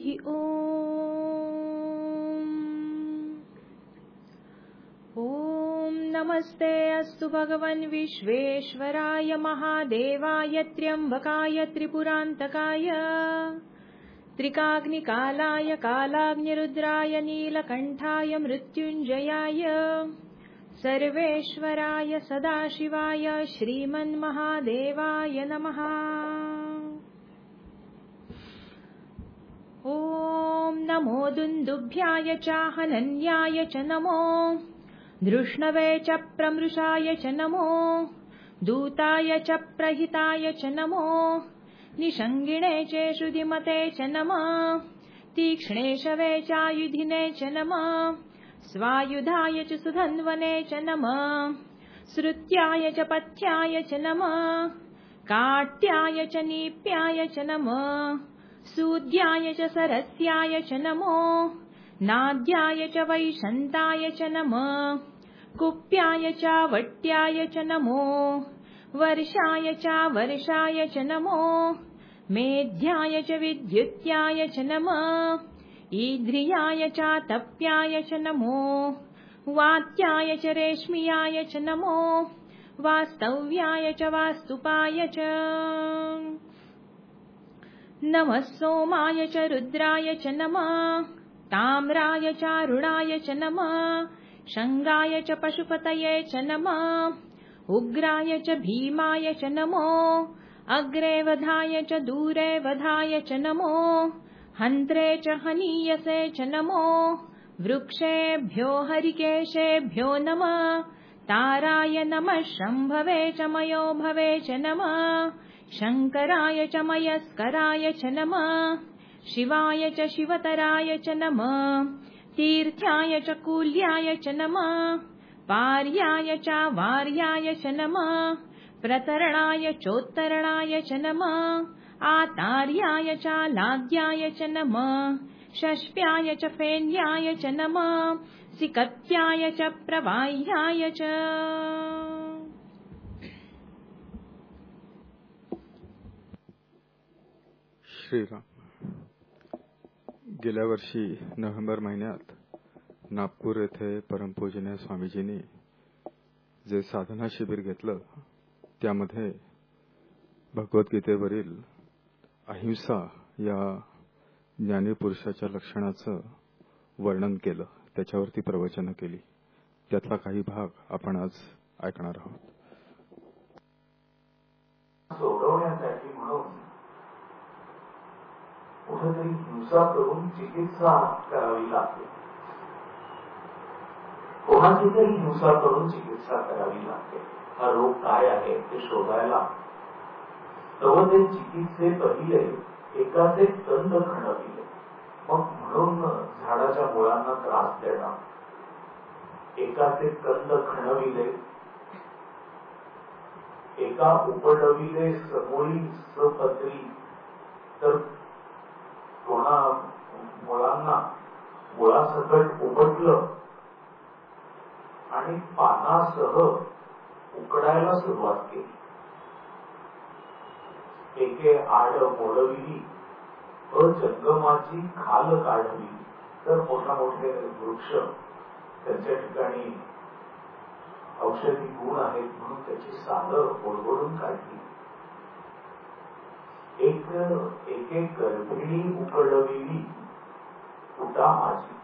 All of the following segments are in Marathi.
ॐ नमस्ते अस्तु भगवन् विश्वेश्वराय महादेवाय त्र्यम्बकाय त्रिपुरान्तकाय त्रिकाग्निकालाय कालाग्निरुद्राय नीलकण्ठाय मृत्युञ्जयाय सर्वेश्वराय सदाशिवाय श्रीमन्महादेवाय नमः। ॐ नमो दुन्दुभ्याय चाहनन्याय च नमो धृष्णवे च प्रमृषाय च नमो दूताय च प्रहिताय च नमो निषङ्गिणे चेषुधिमते च नमः तीक्ष्णेशवे चायुधिने च नमः स्वायुधाय च सुधन्वने च नमः श्रुत्याय च पथ्याय च नमः काट्याय च नीप्याय च नमः सूद्याय च सरस्याय च नमो नाद्याय च वैशन्ताय च नमः कुप्याय च वट्याय च नमो वर्षाय च वर्षाय च नमो मेध्याय च विद्युत्याय च नमः ईद्रियाय च तप्याय च नमो वात्याय च रेश्मियाय च नमो वास्तव्याय च वास्तुपाय च नमः सोमाय च रुद्राय च नमः ताम्राय च अरुणाय च नमः शङ्गाय च पशुपतये च नमः उग्राय च भीमाय च नमो अग्रे वधाय च दूरे वधाय च नमो हन्त्रे च हनीयसे च नमो वृक्षेभ्यो हरिकेशेभ्यो नमः ताराय नमः शम्भवे च मयो भवे च नमः शङ्कराय च मयस्कराय च नमः शिवाय च शिवतराय च नमः तीर्थ्याय च कूल्याय च नमः पार्याय च वार्याय च नमः प्रतरणाय चोत्तरणाय च नमः आतार्याय च लाद्याय च नमः षष्प्याय च फेन्याय च नमः सिकत्याय च प्रवाह्याय च। श्रीराम। गेल्या वर्षी नोव्हेंबर महिन्यात नागपूर येथे परमपूजनीय स्वामीजींनी जे साधना शिबिर घेतलं त्यामध्ये भगवद्गीतेवरील अहिंसा या ज्ञानीपुरुषाच्या लक्षणाचं वर्णन केलं, त्याच्यावरती प्रवचनं केली. त्यातला काही भाग आपण आज ऐकणार आहोत. सोडवण्यासाठी म्हणून कुठेतरी हिंसा करून चिकित्सा करावी लागते, कोणाची तरी हिंसा करून चिकित्सा करावी लागते. हा रोग काय आहे ते शोधायला तेव्हा ते चिकित्से पहिले एकाच एक कंद खणविले, मग म्हणून झाडाच्या मुळांना त्रास देणं, एकाच एक कंद खणविले, एका उपडविले समोळी सपत्री, तर कोणा मुळांना मुळासकट उपटलं आणि पानासह उकडायला सुरुवात केली. एके आड मोडविली, जंगमाची खाल काढली, तर मोठा मोठे वृक्ष त्यांच्या ठिकाणी औषधी गुण आहेत म्हणून त्याची सालं ओळगडून काढली. एक गर्भिणी उकडविली कुटा माझी,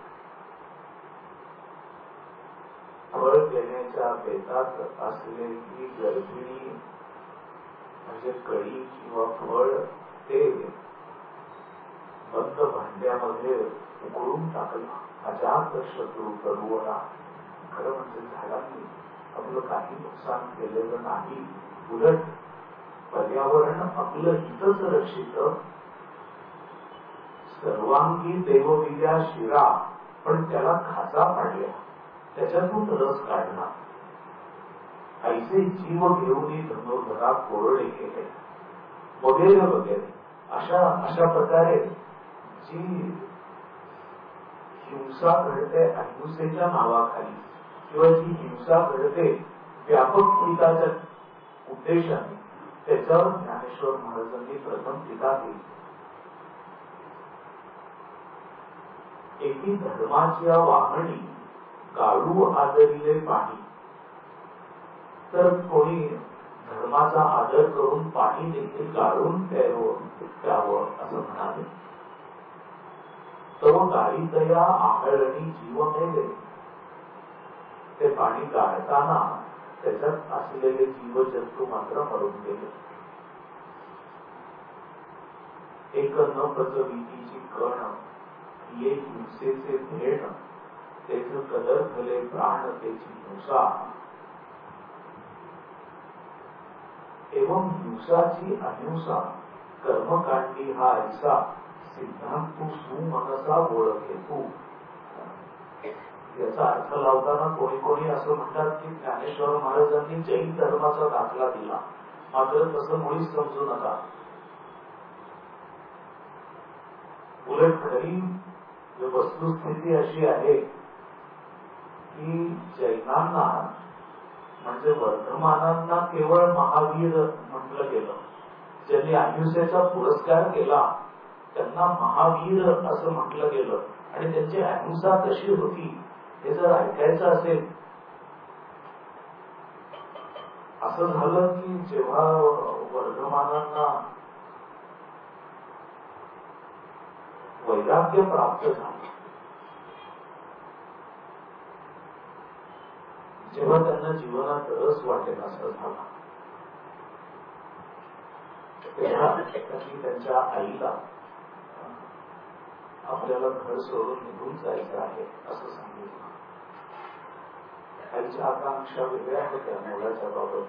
फळ देण्याच्या बेतात असलेली गर्भिणी म्हणजे कळी किंवा फळ ते बंद भांड्यामध्ये उकळून टाकला. अजात शत्रू करुवला. खरं म्हणजे झाडांनी आपलं काही नुकसान केलेलं नाही, उलट पर्यावरण आपलं हितच रक्षित. सर्वांगी देवविद्या शिरा, पण त्याला खाचा पाडल्या, त्याच्यातून रस काढला. ऐसे जीव घेऊन धनुर्धरा कोरडे केले वगैरे वगैरे. अशा प्रकारे जी हिंसा घडते अहिंसेच्या नावाखाली, किंवा जी हिंसा घडते व्यापक हिताच्या उद्देशाने, त्याच्यावर ज्ञानेश्वर महाराजांनी प्रथम टीका केली. एकी धर्माच्या वाहणी गाळू आदरिले पाणी. तर कोणी धर्माचा आदर करून पाणी देखील गाळून प्यावं असं म्हणाले. तो गाळी तया आहळणी जीव मेले. ते पाणी गाळताना त्याच्यात असलेले जीवजंतू मात्र मरून गेले. एक न पचवितीची कण ये हिंसेचे भेण, तेच कदर भले प्राण त्याची हिंसा. एवं हिंसाची अहिंसा कर्मकांडी हा ऐसा, सिद्धांतू सुमनसा ओळखे तू. याचा अर्थ लावताना कोणी कोणी असं म्हणतात की ज्ञानेश्वर महाराजांनी जैन धर्माचा दाखला दिला, मात्र तसं मुळीच समजू नका. उलट खरी वस्तुस्थिती अशी आहे की जैनांना म्हणजे वर्धमानांना केवळ महावीर म्हटलं गेलं. ज्यांनी अहिंसेचा पुरस्कार केला त्यांना महावीर असं म्हटलं गेलं. आणि त्यांची अहिंसा कशी होती हे जर ऐकायचं असेल, असं झालं की जेव्हा वर्धमानांना वैराग्य प्राप्त झालं, जेव्हा त्यांना जीवनात रस वाटेल असं झाला, तेव्हा त्यांनी त्यांच्या आईला आपल्याला घर सोडून निघून जायचं आहे असं सांगितलं. आईच्या आकांक्षा वेगळ्या होत्या मुलाच्या बाबत.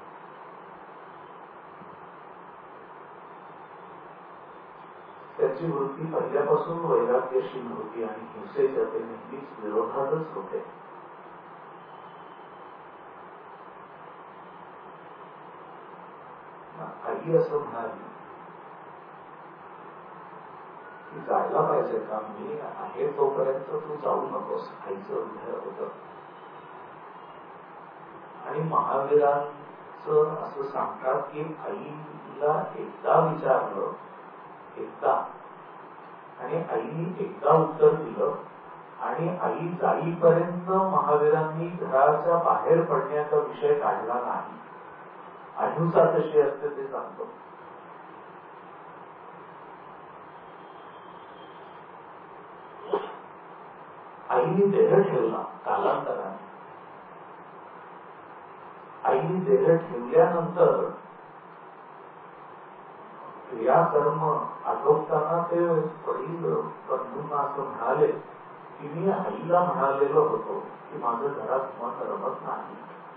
त्याची वृत्ती पहिल्यापासून वैराग्यशील होती आणि हिंसेच्या ते नेहमीच विरोधातच होते. आई असं म्हणाली की जायला पाहिजे का, मी आहे तोपर्यंत तू जाऊ नकोस. आईचं हृदय होतं. आणि महावीरांचं असं सांगतात की आईला एकदा विचारलं, एकदा, आणि आईने एकदा उत्तर दिलं, आणि आई जाईपर्यंत महावीरांनी घराच्या बाहेर पडण्याचा विषय काढला नाही. अहिंसा कशी असते ते सांगतो. आईने देह ठेवला कालांतराने. आईने देह ठेवल्यानंतर क्रियाकर्म आठवताना ते वडील बंधूंना असं म्हणाले की मी आईला म्हणालेलो होतो की माझं घरात मन रमत नाही,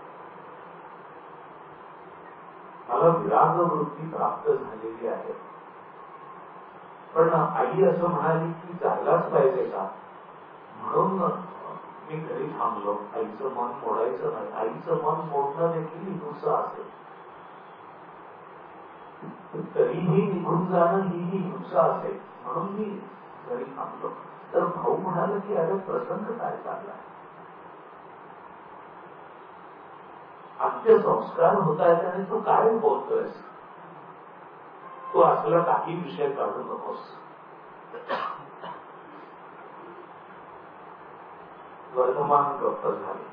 मला विराग वृत्ती प्राप्त झालेली आहे. पण आई असं म्हणाली की जायलाच पाहिजे का, म्हणून मी घरी थांबलो. आईचं मन मोडायचं नाही. आईचं मन मोडणं देखील हिंसा असेल, तरीही निघून जाणं ही हिंसा असेल, म्हणून मी घरी थांबलो. तर भाऊ म्हणाला की अरे प्रसंग काय चाललाय, अंत्यसंस्कार होत आहेत आणि तू काय बोलतोयस, तू असला काही विषय काढू नकोस. वर्धमान गप्प झाले.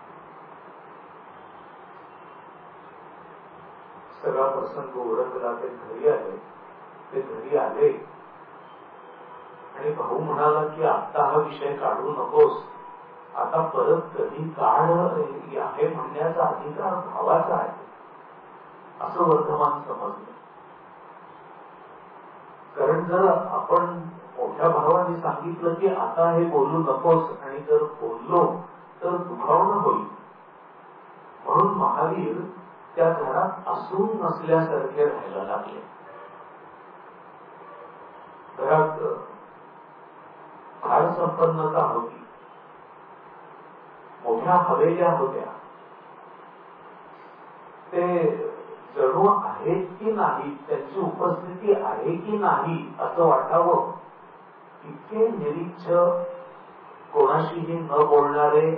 सगळा प्रसंग ओळखला. ते घरी आले. ते घरी आले आणि भाऊ म्हणाला की आता हा विषय काढू नकोस, आता परत कधी काढ आहे म्हणण्याचा अधिकार भावाचा आहे असं वर्धमान समजलं. कारण जर आपण मोठ्या भावाने सांगितलं की आता हे बोलू नकोस आणि जर बोललो तर दुखावणं होईल, म्हणून महावीर त्या घरात असून नसल्यासारखे राहायला लागले. घरात फार संपन्नता होती, मोठ्या हवेल्या होत्या. ते जणू आहेत की नाही, त्यांची उपस्थिती आहे की नाही असं वाटावं इतके निरीच्छ, कोणाशीही न बोलणारे,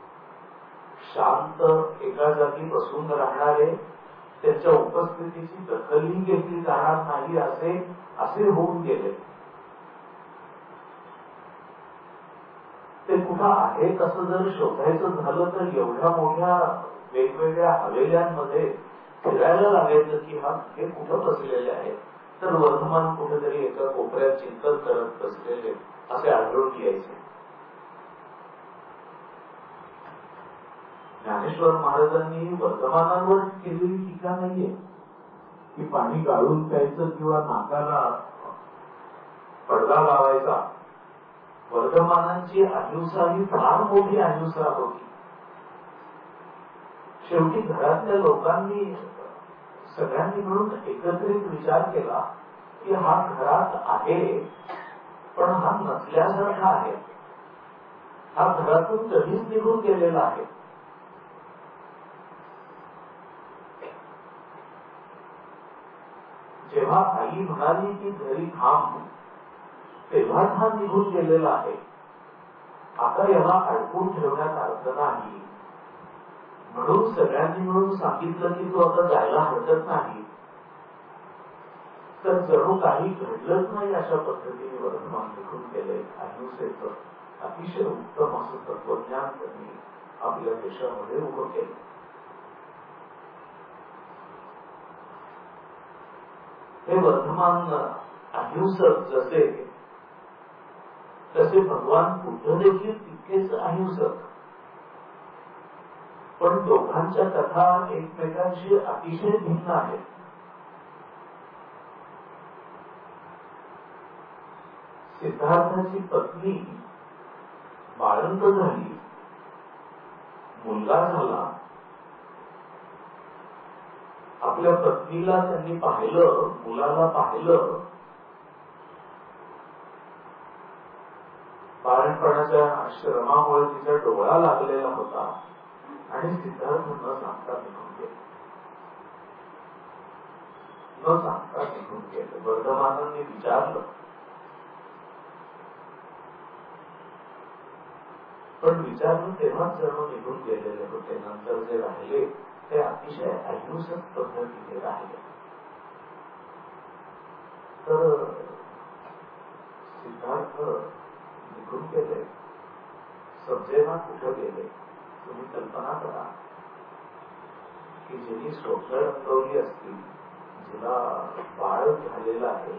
शांत एका जागी बसून राहणारे, त्यांच्या उपस्थितीची दखलही घेतली जाणार नाही असे होऊन गेले. ते कुठं आहे कसं जर शोधायचं झालं तर एवढ्या मोठ्या वेगवेगळ्या हवेल्यांमध्ये फिरायला लागायचं की हे कुठं बसलेले आहेत. तर वर्धमान कुठेतरी एका कोपऱ्यात चिंतन करत बसलेले असे आढळून यायचे. ज्ञानेश्वर महाराजांनी वर्धमानांवर केलेली टीका नाहीये की पाणी गाळून प्यायचं किंवा नाकाला पडदा लावायचा. वर्धमानांची अहिंसा ही फार मोठी अहिंसा होती. शेवटी घरातल्या लोकांनी सगळ्यांनी मिळून एकत्रित विचार केला की हा घरात आहे पण हा नसल्यासारखा आहे, हा घरातून कधीच निघून गेलेला आहे. जेव्हा आई म्हणाली की घरी थांब तेव्हाच हा निघून गेलेला आहे. आता याला अडकून ठेवण्यात अर्थ नाही. म्हणून सगळ्यांनी मिळून सांगितलं की तू आता जायला हरकत नाही. तर जणू काही घडलंच नाही अशा पद्धतीने वर्धमान निघून गेले. अहिंसेचं अतिशय उत्तम असं तत्वज्ञान त्यांनी आपल्या देशामध्ये उभं केलं. हे वर्धमान अहिंसक जसे तसे भगवान बुद्ध देखील तितकेच अहिंसक. पण दोघांच्या कथा एकमेकांशी अतिशय भिन्न आहेत. सिद्धार्थाची पत्नी बाळंत झाली, मुलगा झाला. आपल्या पत्नीला त्यांनी पाहिलं, मुलाला पाहिलं. बाळणपणाच्या श्रमामुळे तिचा डोळा लागलेला होता आणि सिद्धार्थ न सांगता निघून गेले. न सांगता निघून गेले. वर्धमानांनी विचारलं पण विचारलं तेव्हाच जणू निघून गेलेले होते. नंतर जे राहिले ते अतिशय अहिंसक पद्धतीने राहिले. तर सिद्धार्थ निघून गेले. समजेना कुठं गेले. तुम्ही कल्पना करा की जिनी स्वप्न रंगवली असतील, जिला बाळ झालेलं आहे,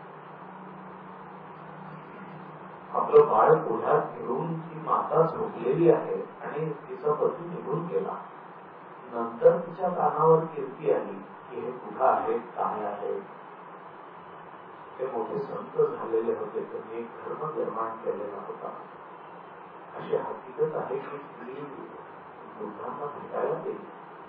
आपलं बाळ पुढ्यात घेऊन ती माता झोपलेली आहे आणि तिचा पती निघून गेला. नंतर तिच्या कानावर कीर्ती आली की हे कुठं आहे, काय आहे. ते मोठे संत झालेले होते, त्यांनी एक धर्म निर्माण केलेला होता. अशी हकीकत आहे की ती बुद्धांना भेटायला गेली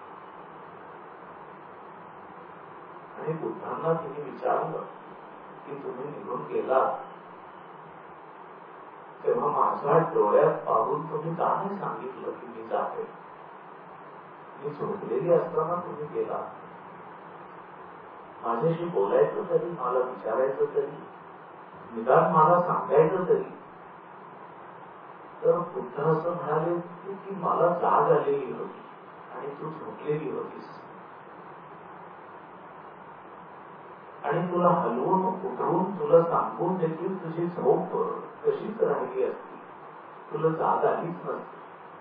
आणि बुद्धांना तिने विचारलं की तुम्ही निघून गेला तेव्हा माझ्या डोळ्यात पाहून तुम्ही का नाही सांगितलं की मी जाते. मी झोपलेली असताना तुम्ही गेला. माझ्याशी बोलायचं तरी, मला विचारायचं तरी, निदान मला सांगायचं तरी. तर बुद्ध असं म्हणाले की मला जाग आलेली होती आणि तू झोपलेली होतीस आणि तुला हलवून उठवून तुला सांगून देखील तुझी झोप कशीच राहिली असती. तुला जाग आलीच नसती.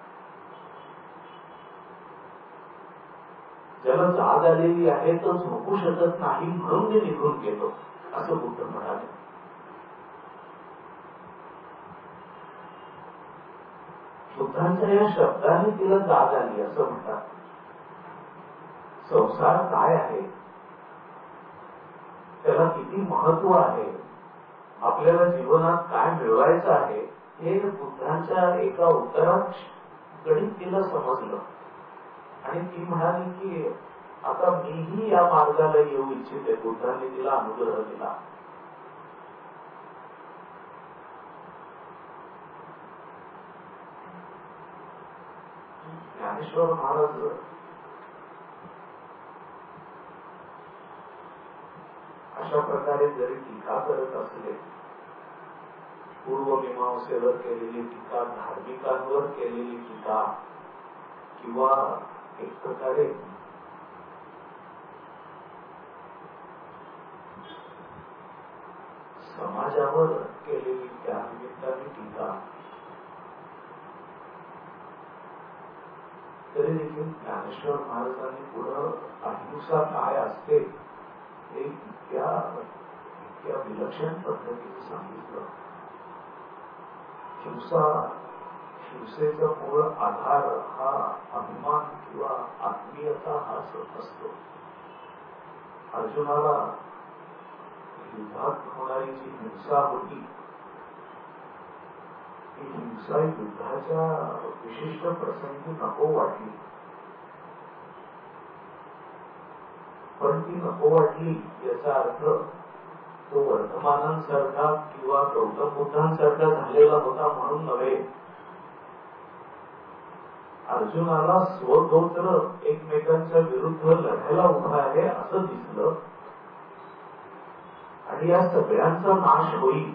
ज्याला जाग आलेली आहे तो झोपू शकत नाही म्हणून मी निघून गेलो असं बुद्ध म्हणाले. बुद्धांच्या या शब्दाने तिला जाग आली असं म्हणतात. संसार काय आहे, त्याला किती महत्व आहे, आपल्याला जीवनात काय मिळवायचं आहे हे बुद्धांच्या एका उत्तरात गणित तिला समजलं आणि ती म्हणाली की आता मीही या मार्गाला येऊ इच्छिते. बुद्धांनी तिला अनुग्रह दिला. ज्ञानेश्वर महाराज अशा प्रकारे जरी टीका करत असले, पूर्वमीमांसेवर केलेली टीका, धार्मिकांवर केलेली टीका किंवा एक प्रकारे समाजावर केलेली त्या निमित्ताने टीका, तरी देखील ज्ञानेश्वर महाराजांनी पुढं अहिंसा काय असते हे इतक्या विलक्षण पद्धतीने सांगितलं. हिंसेचा मूळ आधार हा अभिमान किंवा आत्मीयता हा असतो. अर्जुनाला युद्धात होणारी जी हिंसा होती ही हिंसा युद्धाच्या विशिष्ट प्रसंगी नको वाटली, पण ती नको वाटली याचा अर्थ तो वर्तमानांसारखा किंवा गौतम बुद्धांसारखा झालेला होता म्हणून नव्हे. अर्जुनाला स्वगोत्र एकमेकांच्या विरुद्ध लढायला उभा आहे असं दिसलं आणि या सगळ्यांचा नाश होईल.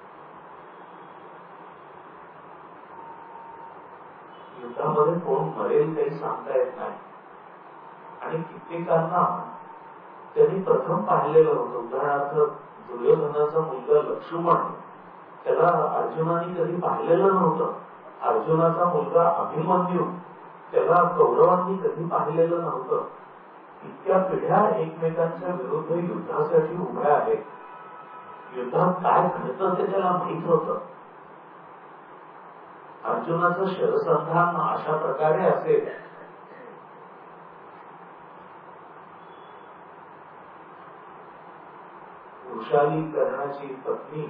युद्धामध्ये कोण मरेल काही सांगता येत नाही आणि कित्येकांना त्यांनी प्रथम पाहिलेलं होतं. उदाहरणार्थ दुर्योधनाचा मुलगा लक्ष्मण, त्याला अर्जुनाने कधी पाहिलेलं नव्हतं. अर्जुनाचा मुलगा अभिमन्यू, त्याला कौरवांनी कधी पाहिलेलं नव्हतं. इतक्या पिढ्या एकमेकांच्या विरुद्ध युद्धासाठी उभ्या आहेत. युद्धात काय घडतं ते त्याला माहित होतं. अर्जुनाचं शरसंधान अशा प्रकारे असेल वृषाली कर्णाची पत्नी,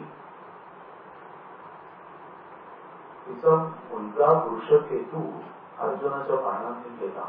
तिचा मुलगा वृषकेतू अर्जुनाच्या बाणांनी गेला.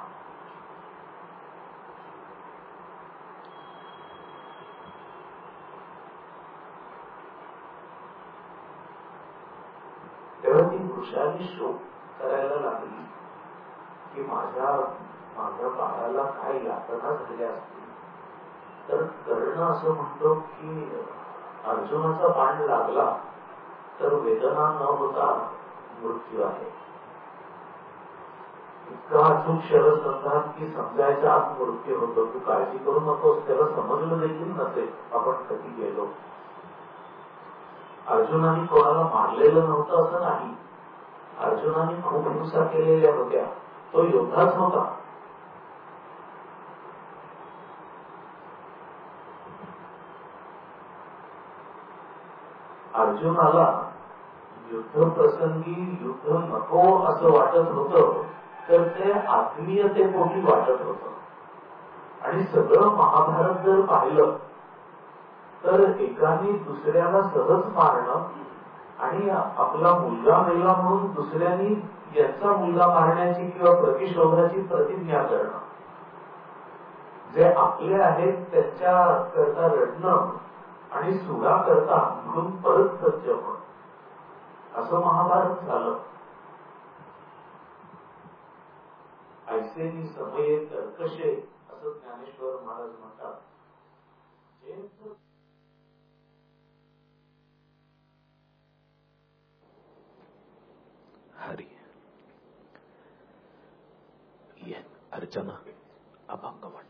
तेव्हा ती वृषाली शोक करायला लागली की माझ्या बाळाला काय यातना झाल्या असतील. तर कर्ण असं म्हणतो की अर्जुनाचा बाण लागला तर वेदना न होता मृत्यू आहे. इतका अचूक शरसंधान की समजायचा आत मृत्यू होतो. तू काळजी करू नकोस. त्याला समजलं देखील नसेल आपण कधी गेलो. अर्जुनाने कोणाला मारलेलं नव्हतं असं नाही. अर्जुनाने खूप हिंसा केलेल्या होत्या. तो योद्धाच होता. अर्जुनाला युद्ध प्रसंगी युद्ध नको असं वाटत होतं तर ते आत्मीयतेपोटी वाटत होतं. आणि सगळं महाभारत जर पाहिलं तर एकाने दुसऱ्याला सहज मारणं आणि आपला मुलगा मेला म्हणून दुसऱ्यांनी यांचा मुलगा मारण्याची किंवा प्रतिशोधाची प्रतिज्ञा करणं, जे आपले आहेत त्यांच्या करता रडणं आणि सुरा करता म्हणून परत सज्ज होणं, असं महाभारत झालं. ऐसेनी समये कर्कशे असं ज्ञानेश्वर महाराज म्हणतात. हरी ये अर्चना अभंग म्हण.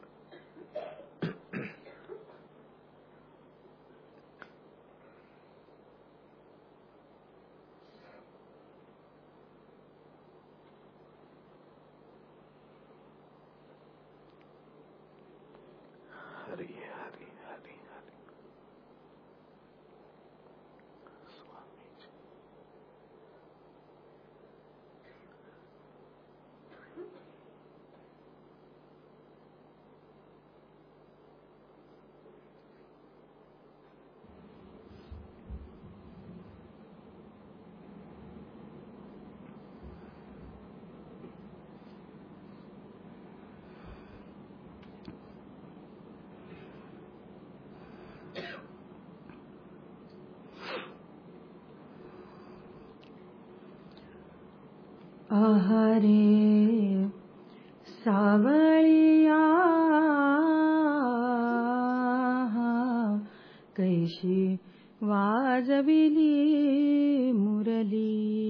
हरी हरी हरी हरी स्वामी. आहारे सावळिया कैशी वाजविली मुरली.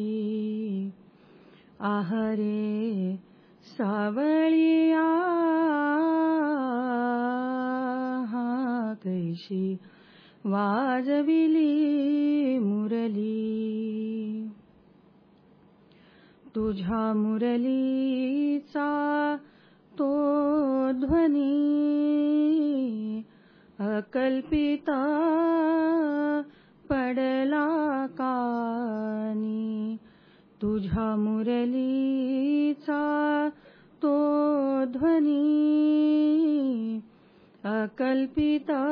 आहारे सावळिया कैशी वाजविली मुरली. तुझ्या मुरलीचा तो ध्वनी अकल्पिता पडला कानी. तुझ्या मुरलीचा तो ध्वनी अकल्पिता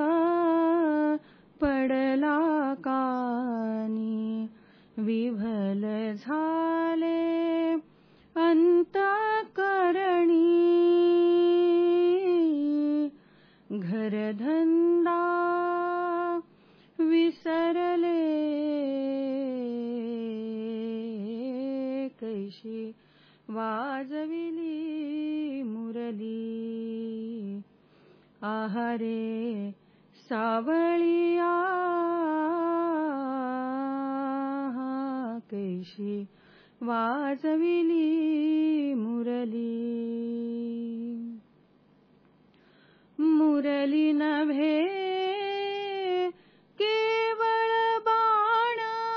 पडला कानी. विभल झाले अंतःकरणी घरधंदा विसरले कैशी वाजविली मुरली. आहारे सावळिया कैशी वाजविली मुरली. मुरली नव्हे केवळ बाण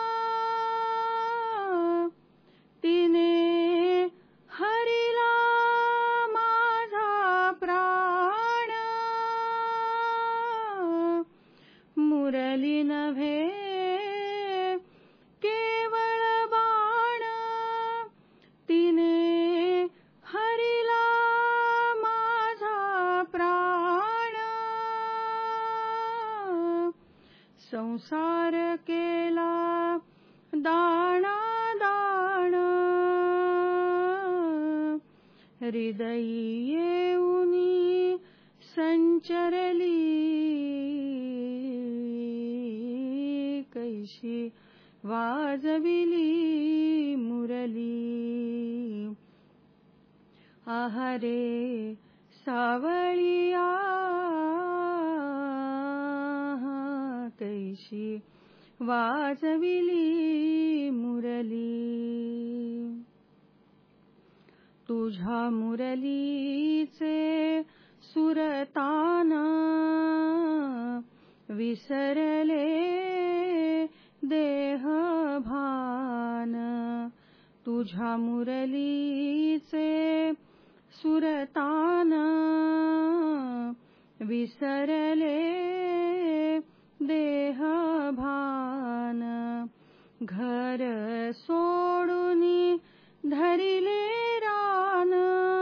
तिने हरिला माझा प्राण. मुरली नव्हे केवळ बाण तिने हरिला माझा प्राण. संसार केला दाणा दाण हृदयी येऊनी संचरली कैशी वाजविली मुरली. आहारे सावळिया कैशी वाजविली मुरली. तुझ्या मुरलीचे सुरतान विसरले देह भान. तुझ्या मुरलीचे सुरतान विसरले देह भान. घर सोडूनी धरिले रान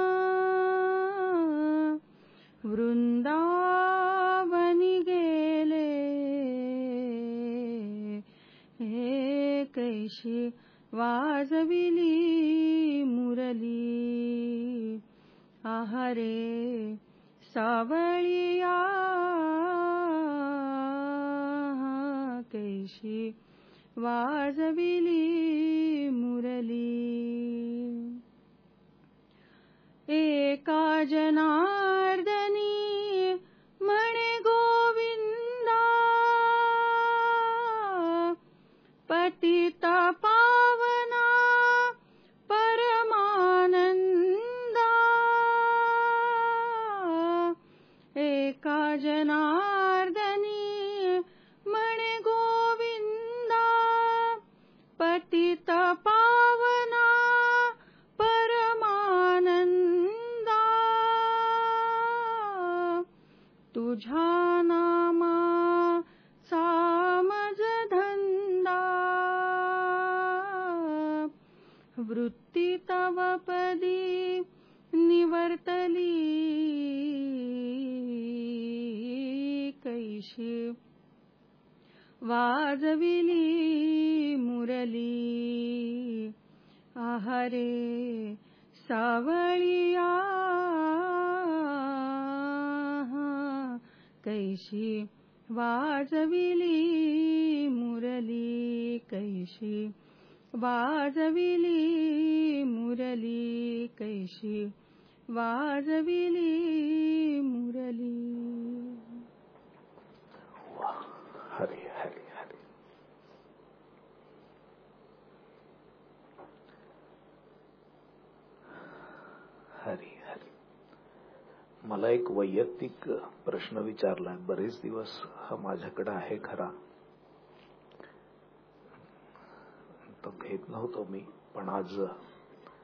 वृंदावनी गेले हे कैशी वाजविली मुरली. आहारे सावळिया कैशी वाजविली मुरली. एका जनार्दनी म्हणे गोविंदा पतित पावना परमानंदा. एका जनार्दनी म्हणे गोविंदा पतित पावना परमानंदा. तुझ्या नामाचा मज धंदा वृत्ती तव पदी निवर्तली कैशी वाजविली मुरली. आहारे सावळिया कैशी वाजविली मुरली. कैशी वाजविली मुरली. कैशी वाजविली मुरली. हरी हरी हरी. हरी हरी. मला एक वैयक्तिक प्रश्न विचारलाय. बरेच दिवस हा माझ्याकडे आहे खरा, तो घेत नव्हतो मी, पण आज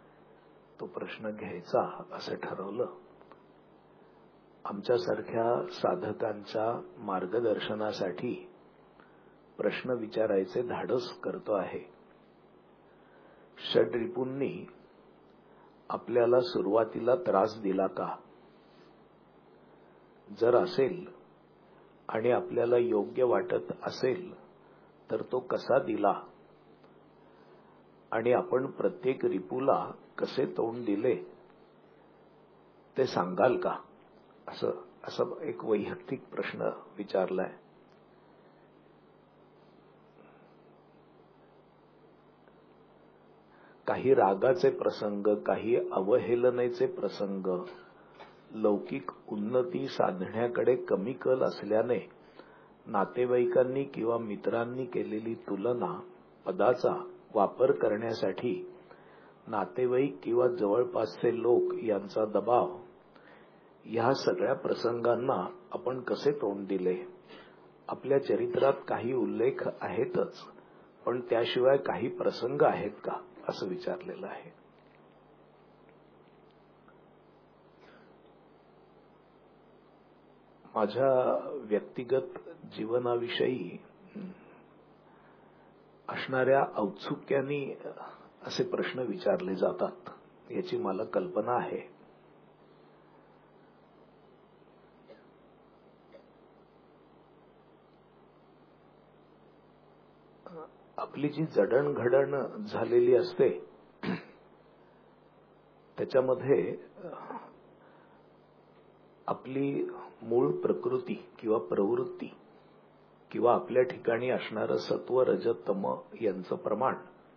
तो प्रश्न घ्यायचा असं ठरवलं. आमच्यासारख्या साधकांच्या मार्गदर्शनासाठी प्रश्न विचारायचे धाडस करतो आहे. षड्रिपूंनी आपल्याला सुरुवातीला त्रास दिला का? जर असेल आणि आपल्याला योग्य वाटत असेल तर तो कसा दिला आणि आपण प्रत्येक रिपूला कसे तोंड दिले ते सांगाल का? असं एक वैयक्तिक प्रश्न विचारलाय. काही रागाचे प्रसंग, काही अवहेलनेचे प्रसंग, लौकिक उन्नती साधण्याकडे कमी कल असल्याने नातेवाईकांनी किंवा मित्रांनी केलेली तुलना पदाचा वापर करण्यासाठी नातेवाईक किंवा जवळपासचे लोक यांचा दबाव, ह्या सगळ्या प्रसंगांना आपण कसे तोंड दिले? आपल्या चरित्रात काही उल्लेख आहेतच, पण त्याशिवाय काही प्रसंग आहेत का, असं विचारलेलं आहे. माझ्या व्यक्तिगत जीवनाविषयी असणाऱ्या औत्सुक्याने असे प्रश्न विचारले जातात याची मला कल्पना आहे. आपली जी जडणघडण झालेली असते त्याच्यामध्ये आपली मूळ प्रकृती किंवा प्रवृत्ती किंवा आपल्या ठिकाणी असणारं सत्व रज तम यांचं प्रमाण,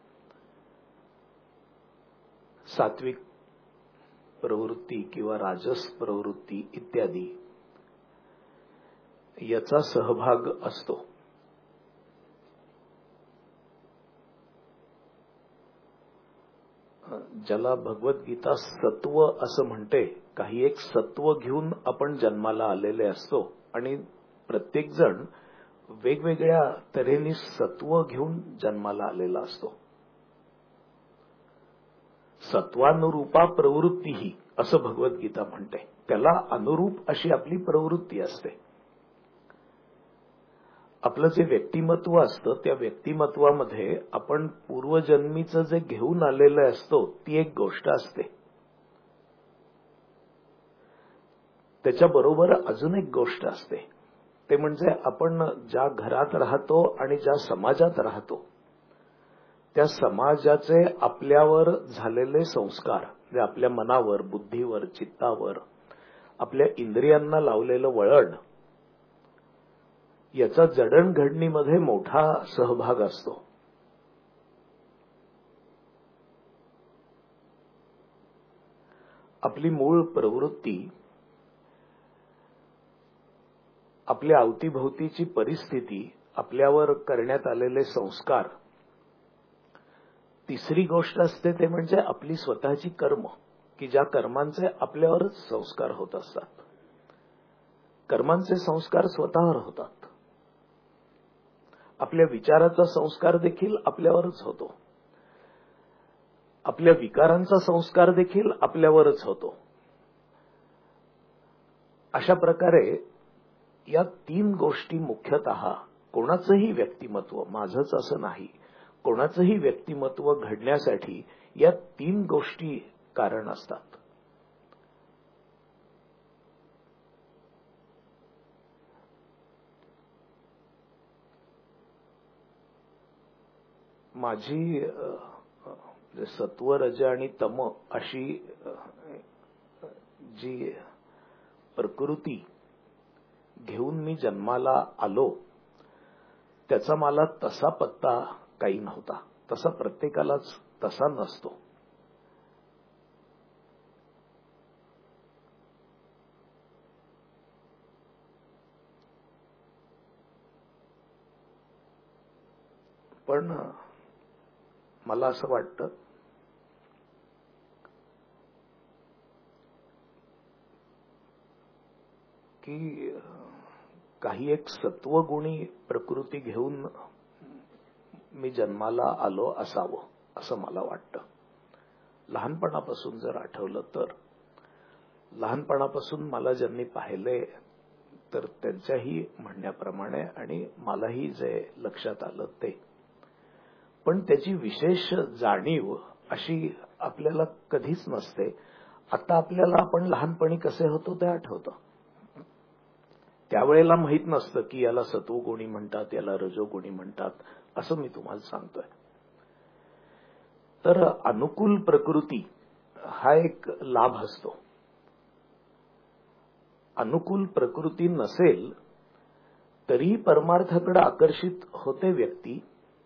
सात्विक प्रवृत्ती किंवा राजस प्रवृत्ती इत्यादी याचा सहभाग असतो. ज्याला भगवद्गीता सत्व असं म्हणते, काही एक सत्व घेऊन आपण जन्माला आलेले असतो आणि प्रत्येक जण वेगवेगळ्या तऱ्हेने सत्व घेऊन जन्माला आलेला असतो. सत्वानुरूपा प्रवृत्तीही असं भगवद्गीता म्हणते. त्याला अनुरूप अशी आपली प्रवृत्ती असते. आपलं जे व्यक्तिमत्व असतं त्या व्यक्तिमत्वामध्ये आपण पूर्वजन्मीचं जे घेऊन आलेलं असतो ती एक गोष्ट असते. त्याच्याबरोबर अजून एक गोष्ट असते, ते म्हणजे आपण ज्या घरात राहतो आणि ज्या समाजात राहतो त्या समाजाचे आपल्यावर झालेले संस्कार, जे आपल्या मनावर, बुद्धीवर, चित्तावर, आपल्या इंद्रियांना लावलेलं वळण, याचा जडणघडणीमध्ये मोठा सहभाग असतो. आपली मूळ प्रवृत्ती, आपल्या अवतीभोवतीची परिस्थिती, आपल्यावर करण्यात आलेले संस्कार. तिसरी गोष्ट असते ते म्हणजे आपली स्वतःची कर्म, की ज्या कर्मांचे आपल्यावरच संस्कार होत असतात. कर्मांचे संस्कार स्वतःवर होतात. आपल्या विचाराचा संस्कार देखील आपल्यावरच होतो. आपल्या विकारांचा संस्कार देखील आपल्यावरच होतो. अशा प्रकारे या तीन गोष्टी मुख्यतः कोणाचंही व्यक्तिमत्व, माझंच असं नाही, कोणाचंही व्यक्तिमत्व घडण्यासाठी या तीन गोष्टी कारण असतात. माझी सत्व रज आणि तम अशी जी प्रकृती घेऊन मी जन्माला आलो त्याचा मला तसा पत्ता काही नव्हता. तसा प्रत्येकालाच तसा नसतो. पण मला असं वाटतं की काही एक सत्वगुणी प्रकृती घेऊन मी जन्माला आलो असावं असं मला वाटतं. लहानपणापासून जर आठवलं तर लहानपणापासून मला ज्यांनी पाहिले तर त्यांच्याही म्हणण्याप्रमाणे आणि मलाही जे लक्षात आलं ते, पण त्याची विशेष जाणीव अशी आपल्याला कधीच नसते. आता आपल्याला आपण लहानपणी कसे होतो ते आठवतं. त्यावेळेला माहीत नसतं की याला सत्वगुणी म्हणतात, याला रजोगुणी म्हणतात, असं मी तुम्हाला सांगतोय. तर अनुकूल प्रकृती हा एक लाभ असतो. अनुकूल प्रकृती नसेल तरी परमार्थाकडे आकर्षित होते व्यक्ती.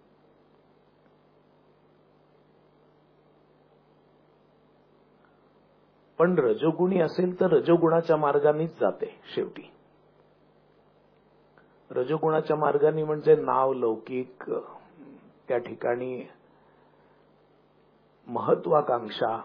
पण रजोगुणी असेल तर रजोगुणाच्या मार्गानेच जाते शेवटी. रजोगुणाच्या मार्गाने म्हणजे नाव, लौकिक, त्या ठिकाणी महत्वाकांक्षा,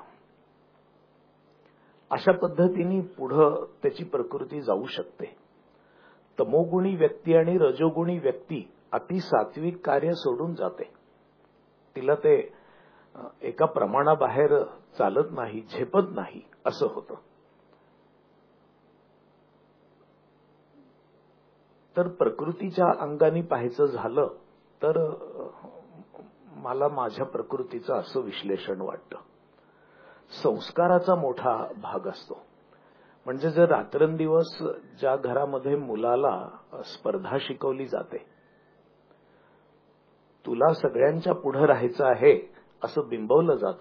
अशा पद्धतीने पुढं त्याची प्रकृती जाऊ शकते. तमोगुणी व्यक्ती आणि रजोगुणी व्यक्ती अति सात्विक कार्य सोडून जाते. तिला ते एका प्रमाणाबाहेर चालत नाही, झेपत नाही, असं होतं. तर प्रकृतीच्या अंगाने पाहायचं झालं तर मला माझ्या प्रकृतीचं असं विश्लेषण वाटतं. संस्काराचा मोठा भाग असतो. म्हणजे जर रात्रंदिवस ज्या घरामध्ये मुलाला स्पर्धा शिकवली जाते, तुला सगळ्यांच्या पुढे राहायचं आहे असं बिंबवलं जातं,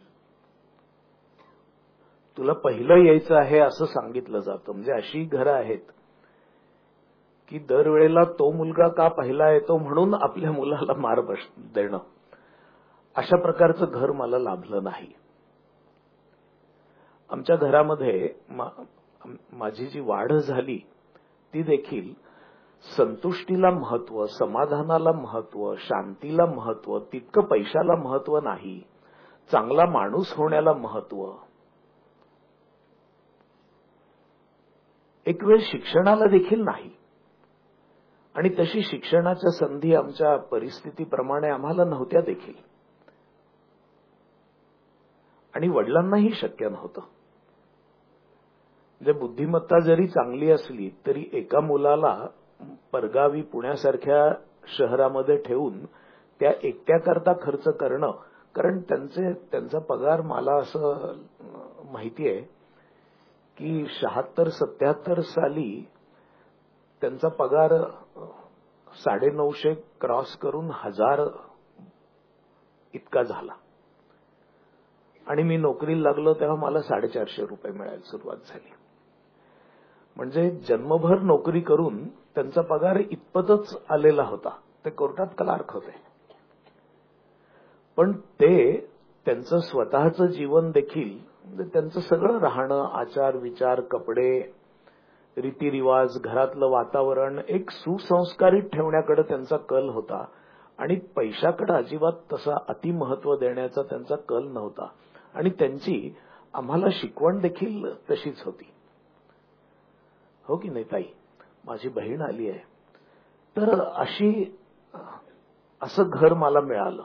तुला पहिलं यायचं आहे असं सांगितलं जातं. म्हणजे अशी घरं आहेत की दरवेळेला तो मुलगा का पहिला येतो म्हणून आपल्या मुलाला मार देणं, अशा प्रकारचं घर मला लाभलं नाही. आमच्या घरामध्ये माझी जी वाढ झाली ती देखील संतुष्टीला महत्व, समाधानाला महत्व, शांतीला महत्व, तितकं पैशाला महत्व नाही, चांगला माणूस होण्याला महत्व. एक वेळ शिक्षणाला देखील नाही. आणि तशी शिक्षणाच्या संधी आमच्या परिस्थितीप्रमाणे आम्हाला नव्हत्या देखील. आणि वडिलांनाही शक्य नव्हतं. म्हणजे बुद्धिमत्ता जरी चांगली असली तरी एका मुलाला परगावी पुण्यासारख्या शहरामध्ये ठेवून त्या एकट्याकरता खर्च करणं, कारण त्यांचा पगार मला असं माहिती आहे की 76-77 साली त्यांचा पगार 950 क्रॉस करून 1000 इतका झाला. आणि मी नोकरीला लागलो तेव्हा मला 450 रुपये मिळायला सुरुवात झाली. म्हणजे जन्मभर नोकरी करून त्यांचा पगार इतपतच आलेला होता. ते कोर्टात क्लार्क होते. पण ते त्यांचं स्वतःचं जीवन देखील, त्यांचं सगळं राहणं, आचार विचार, कपडे, रीतिरिवाज, घरातलं वातावरण एक सुसंस्कारित ठेवण्याकडे त्यांचा कल होता. आणि पैशाकडे अजिबात तसा अतिमहत्व देण्याचा त्यांचा कल नव्हता. आणि त्यांची आम्हाला शिकवण देखील तशीच होती. हो की नाही ताई? माझी बहीण आली आहे. तर असं घर मला मिळालं.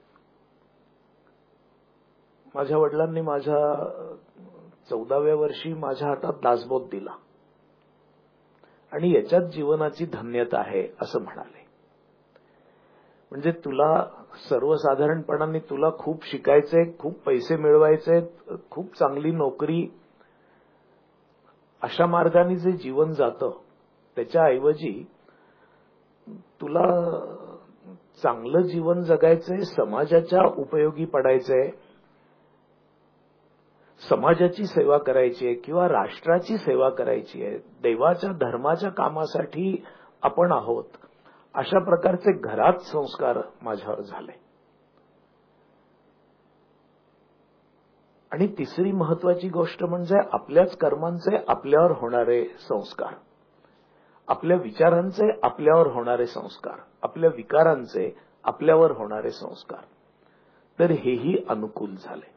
माझ्या वडिलांनी माझ्या 14व्या वर्षी माझ्या हातात दासबोध दिला आणि याच्यात जीवनाची धन्यता आहे असं म्हणाले. म्हणजे तुला सर्वसाधारणपणाने तुला खूप शिकायचंय, खूप पैसे मिळवायचे, खूप चांगली नोकरी, अशा मार्गाने जे जीवन जातं त्याच्याऐवजी तुला चांगलं जीवन जगायचंय, समाजाच्या उपयोगी पडायचंय, समाजाची सेवा करायची आहे किंवा राष्ट्राची सेवा करायची आहे, देवाच्या धर्माच्या कामासाठी आपण आहोत, अशा प्रकारचे घरात संस्कार माझ्यावर झाले. आणि तिसरी महत्वाची गोष्ट म्हणजे आपल्याच कर्मांचे आपल्यावर होणारे संस्कार, आपल्या विचारांचे आपल्यावर होणारे संस्कार, आपल्या विकारांचे आपल्यावर होणारे संस्कार. तर हेही अनुकूल झाले.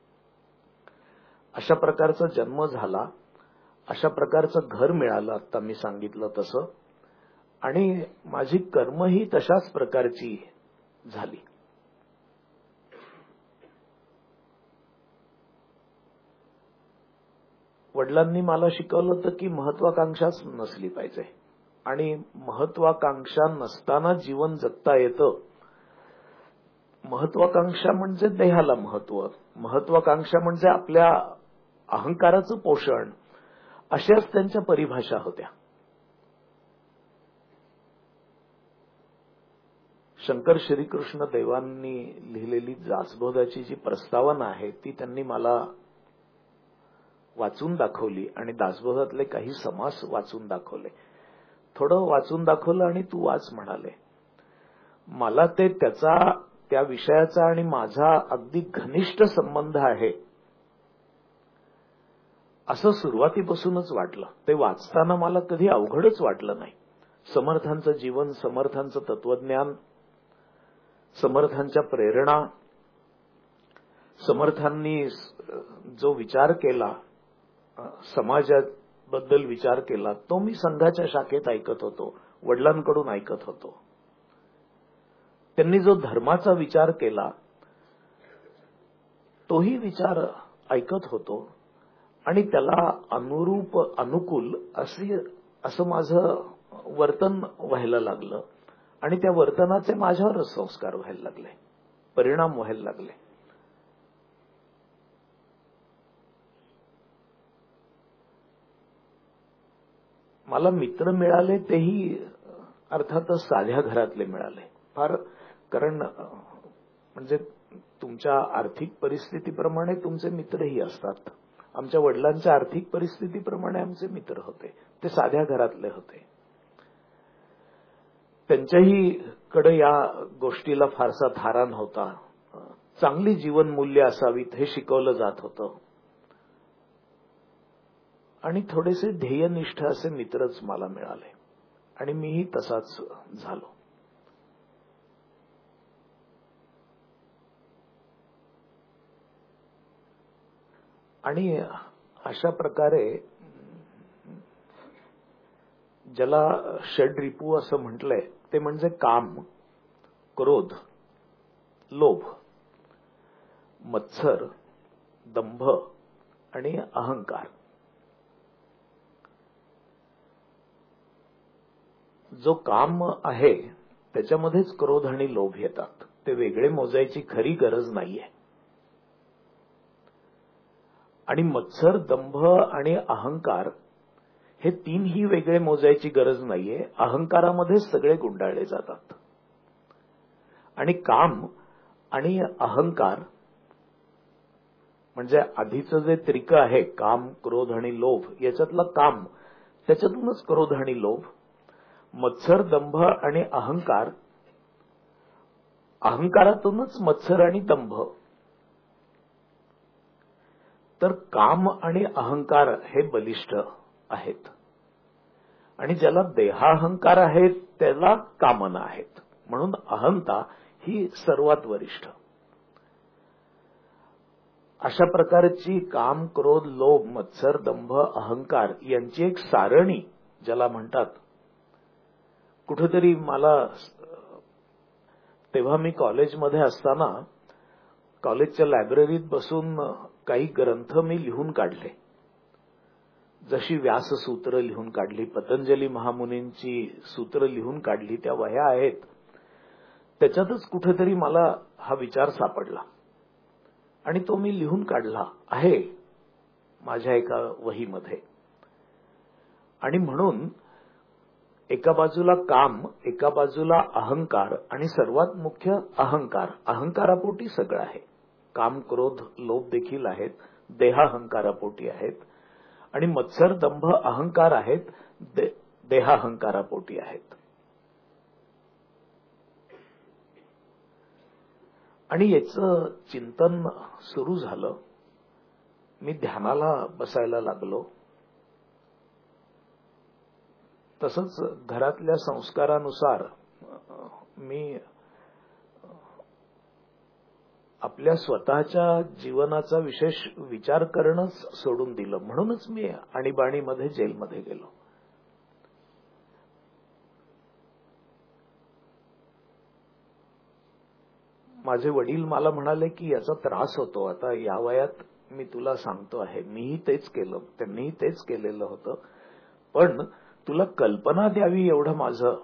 अशा प्रकारचा जन्म झाला, अशा प्रकारचं घर मिळालं आता मी सांगितलं तसं. आणि माझी कर्मही तशाच प्रकारची झाली. वडिलांनी मला शिकवलं होतं की महत्वाकांक्षाच नसली पाहिजे आणि महत्वाकांक्षा नसताना जीवन जगता येतं. महत्वाकांक्षा म्हणजे देहाला महत्व, महत्वाकांक्षा म्हणजे आपल्या अहंकाराचं पोषण, अशाच त्यांच्या परिभाषा होत्या. शंकर श्रीकृष्ण देवांनी लिहिलेली दासबोधाची जी प्रस्तावना आहे ती त्यांनी मला वाचून दाखवली आणि दासबोधातले काही समास वाचून दाखवले. थोडं वाचून दाखवलं आणि तू वाच म्हणाले. मला ते त्या विषयाचा आणि माझा अगदी घनिष्ठ संबंध आहे असं सुरुवातीपासूनच वाटलं. ते वाचताना मला कधी अवघडच वाटलं नाही. समर्थांचं जीवन, समर्थांचं तत्वज्ञान, समर्थांच्या प्रेरणा, समर्थांनी जो विचार केला, समाजाबद्दल विचार केला, तो मी संघाच्या शाखेत ऐकत होतो, वडिलांकडून ऐकत होतो. त्यांनी जो धर्माचा विचार केला तोही विचार ऐकत होतो आणि त्याला अनुकूल असं माझं वर्तन व्हायला लागलं आणि त्या वर्तनाचे माझ्यावरच संस्कार व्हायला लागले, परिणाम व्हायला लागले. मला मित्र मिळाले तेही अर्थातच साध्या घरातले मिळाले. फार कारण म्हणजे तुमच्या आर्थिक परिस्थितीप्रमाणे तुमचे मित्रही असतात. आमच्या वडिलांच्या आर्थिक परिस्थितीप्रमाणे आमचे मित्र होते. ते साध्या घरातले होते. त्यांच्याही कडे या गोष्टीला फारसा थारा नव्हता. चांगली जीवनमूल्य असावीत हे शिकवलं जात होतं आणि थोडेसे ध्येयनिष्ठ असे मित्रच मला मिळाले आणि मीही तसाच झालो. आणि अशा प्रकारे ज्याला षड्रिपू असं म्हटलंय ते म्हणजे काम, क्रोध, लोभ, मत्सर, दंभ आणि अहंकार. जो काम आहे त्याच्यामध्येच क्रोध आणि लोभ येतात. ते वेगळे मोजायची खरी गरज नाहीये. आणि मत्सर, दंभ आणि अहंकार हे तीनही वेगळे मोजायची गरज नाहीये. अहंकारामध्ये सगळे गुंडाळले जातात. आणि काम आणि अहंकार म्हणजे आधीचं जे त्रिक आहे, काम, क्रोध आणि लोभ, याच्यातलं काम, त्याच्यातूनच क्रोध आणि लोभ. मत्सर, दंभ आणि अहंकार, अहंकारातूनच मत्सर आणि दंभ. तर काम आणि अहंकार हे बलिष्ठ आहेत आणि ज्याला देहाहंकार आहे त्याला कामना आहेत. म्हणून अहंता ही सर्वात वरिष्ठ. अशा प्रकारची काम, क्रोध, लोभ, मत्सर, दंभ, अहंकार यांची एक सारणी ज्याला म्हणतात. कुठेतरी मला तेव्हा मी कॉलेजमध्ये असताना कॉलेजच्या लायब्ररीत बसून काही ग्रंथ मी लिहून काढले. जशी व्याससूत्र लिहून काढली, पतंजली महामुनींची सूत्र लिहून काढली, त्या वह्या आहेत. त्याच्यातच कुठेतरी मला हा विचार सापडला आणि तो मी लिहून काढला आहे माझ्या एका वहीमध्ये. आणि म्हणून एका बाजूला काम, एका बाजूला अहंकार आणि सर्वात मुख्य अहंकार. अहंकारापोटी सगळं आहे. काम, क्रोध, लोभ देखील आहेत, देहाहंकारापोटी आहेत. आणि मत्सर, दंभ, अहंकार आहेत, देहाहंकारापोटी आहेत. आणि याचं चिंतन सुरू झालं. मी ध्यानाला बसायला लागलो. तसंच घरातल्या संस्कारानुसार मी आपल्या स्वतःच्या जीवनाचा विशेष विचार करणंच सोडून दिलं. म्हणूनच मी आणीबाणीमध्ये जेलमध्ये गेलो. माझे वडील मला म्हणाले की याचा त्रास होतो, आता या वयात मी तुला सांगतो आहे, मीही तेच केलं, त्यांनीही तेच केलेलं होतं, पण तुला कल्पना द्यावी एवढं माझं.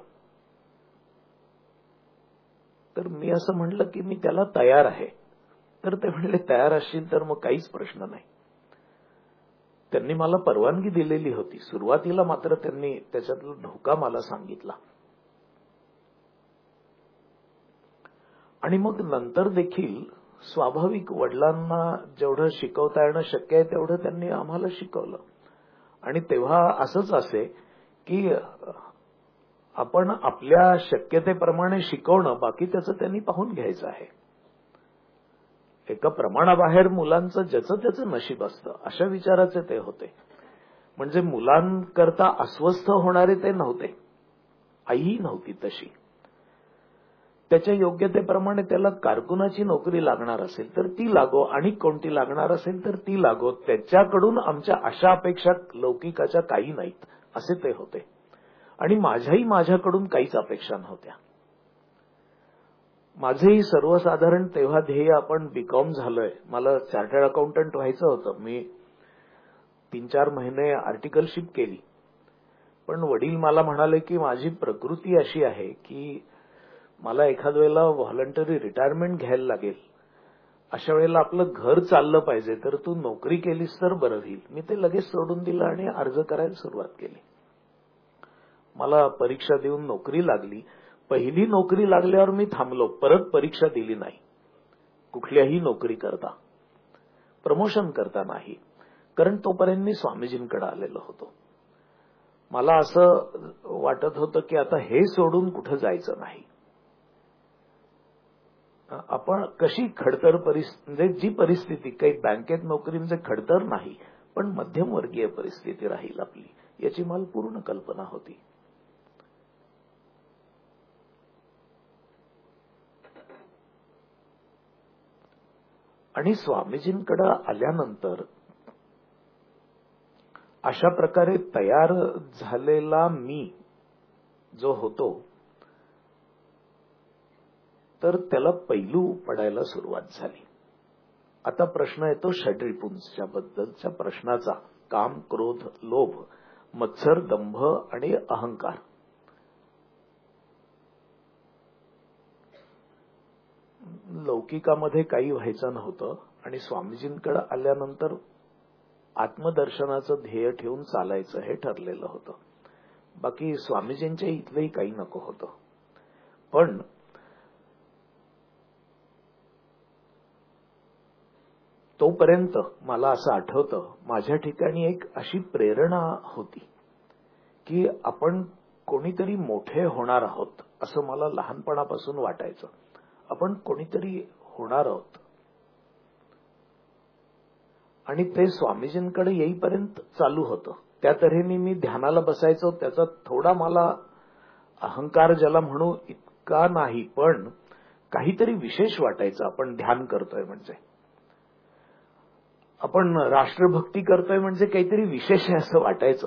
तर मी असं म्हणलं की मी त्याला तयार आहे. तर ते म्हणले तयार असशील तर मग काहीच प्रश्न नाही. त्यांनी मला परवानगी दिलेली होती. सुरुवातीला मात्र त्यांनी त्याच्यातला धोका मला सांगितला. आणि मग नंतर देखील स्वाभाविक वडिलांना जेवढं शिकवता येणं शक्य आहे तेवढं त्यांनी आम्हाला शिकवलं. आणि तेव्हा असंच असे की आपण आपल्या शक्यतेप्रमाणे शिकवणं, बाकी त्याचं त्यांनी पाहून घ्यायचं आहे. एका प्रमाणाबाहेर मुलांचं ज्याचं त्याचं नशीब असतं, अशा विचाराचे ते होते. म्हणजे मुलांकरता अस्वस्थ होणारे ते नव्हते, आईही नव्हती तशी. त्याच्या योग्यतेप्रमाणे त्याला कारकुनाची नोकरी लागणार असेल तर ती लागो, आणि कोणती लागणार असेल तर ती लागो. त्याच्याकडून आमच्या अशा अपेक्षा लौकिकाच्या काही नाहीत, असे ते होते. आणि माझ्याकडून काहीच अपेक्षा नव्हत्या. माझेही सर्वसाधारण तेव्हा ध्येय, आपण बीकॉम झालोय, मला चार्टर्ड अकाउंटंट व्हायचं होतं. मी 3-4 महिने आर्टिकलशिप केली, पण वडील मला म्हणाले की माझी प्रकृती अशी आहे की मला एखाद वेळेला व्हॉलंटरी रिटायरमेंट घ्यायला लागेल, अशा वेळेला आपलं घर चाललं पाहिजे, तर तू नोकरी केलीस तर बरं होईल. मी ते लगेच सोडून दिलं आणि अर्ज करायला सुरुवात केली. मला परीक्षा देऊन नोकरी लागली. पहिली नोकरी लागल्यावर मी थांबलो, परत परीक्षा दिली नाही कुठल्याही नोकरी करता, प्रमोशन करता नाही, कारण तोपर्यंत मी स्वामीजींकडे आलेलो होतो. मला असं वाटत होतं की आता हे सोडून कुठं जायचं नाही. आपण कशी खडतर म्हणजे जी परिस्थिती, काही बँकेत नोकरी म्हणजे खडतर नाही, पण मध्यमवर्गीय परिस्थिती राहील आपली, याची मला पूर्ण कल्पना होती. आणि स्वामीजींकडे आल्यानंतर अशा प्रकारे तयार झालेला मी जो होतो, तर त्याला पैलू पडायला सुरुवात झाली. आता प्रश्न येतो षड्रिपुंसच्या बद्दलच्या प्रश्नाचा. काम, क्रोध, लोभ, मत्सर, दंभ आणि अहंकार. लौकिकामध्ये काही व्हायचं नव्हतं आणि स्वामीजींकडे आल्यानंतर आत्मदर्शनाचं ध्येय ठेवून चालायचं हे ठरलेलं होतं. बाकी स्वामीजींच्या इथलंही काही नको होतं. पण तोपर्यंत मला असं आठवतं, माझ्या ठिकाणी एक अशी प्रेरणा होती की आपण कोणीतरी मोठे होणार आहोत, असं मला लहानपणापासून वाटायचं. आपण कोणीतरी होणार आहोत. आणि ते स्वामीजींकडे येईपर्यंत चालू होतं. त्या तऱ्हेने मी ध्यानाला बसायचो. त्याचा थोडा मला अहंकार ज्याला म्हणू इतका नाही, पण काहीतरी विशेष वाटायचं. आपण ध्यान करतोय म्हणजे, आपण राष्ट्रभक्ती करतोय म्हणजे काहीतरी विशेष आहे असं वाटायचं.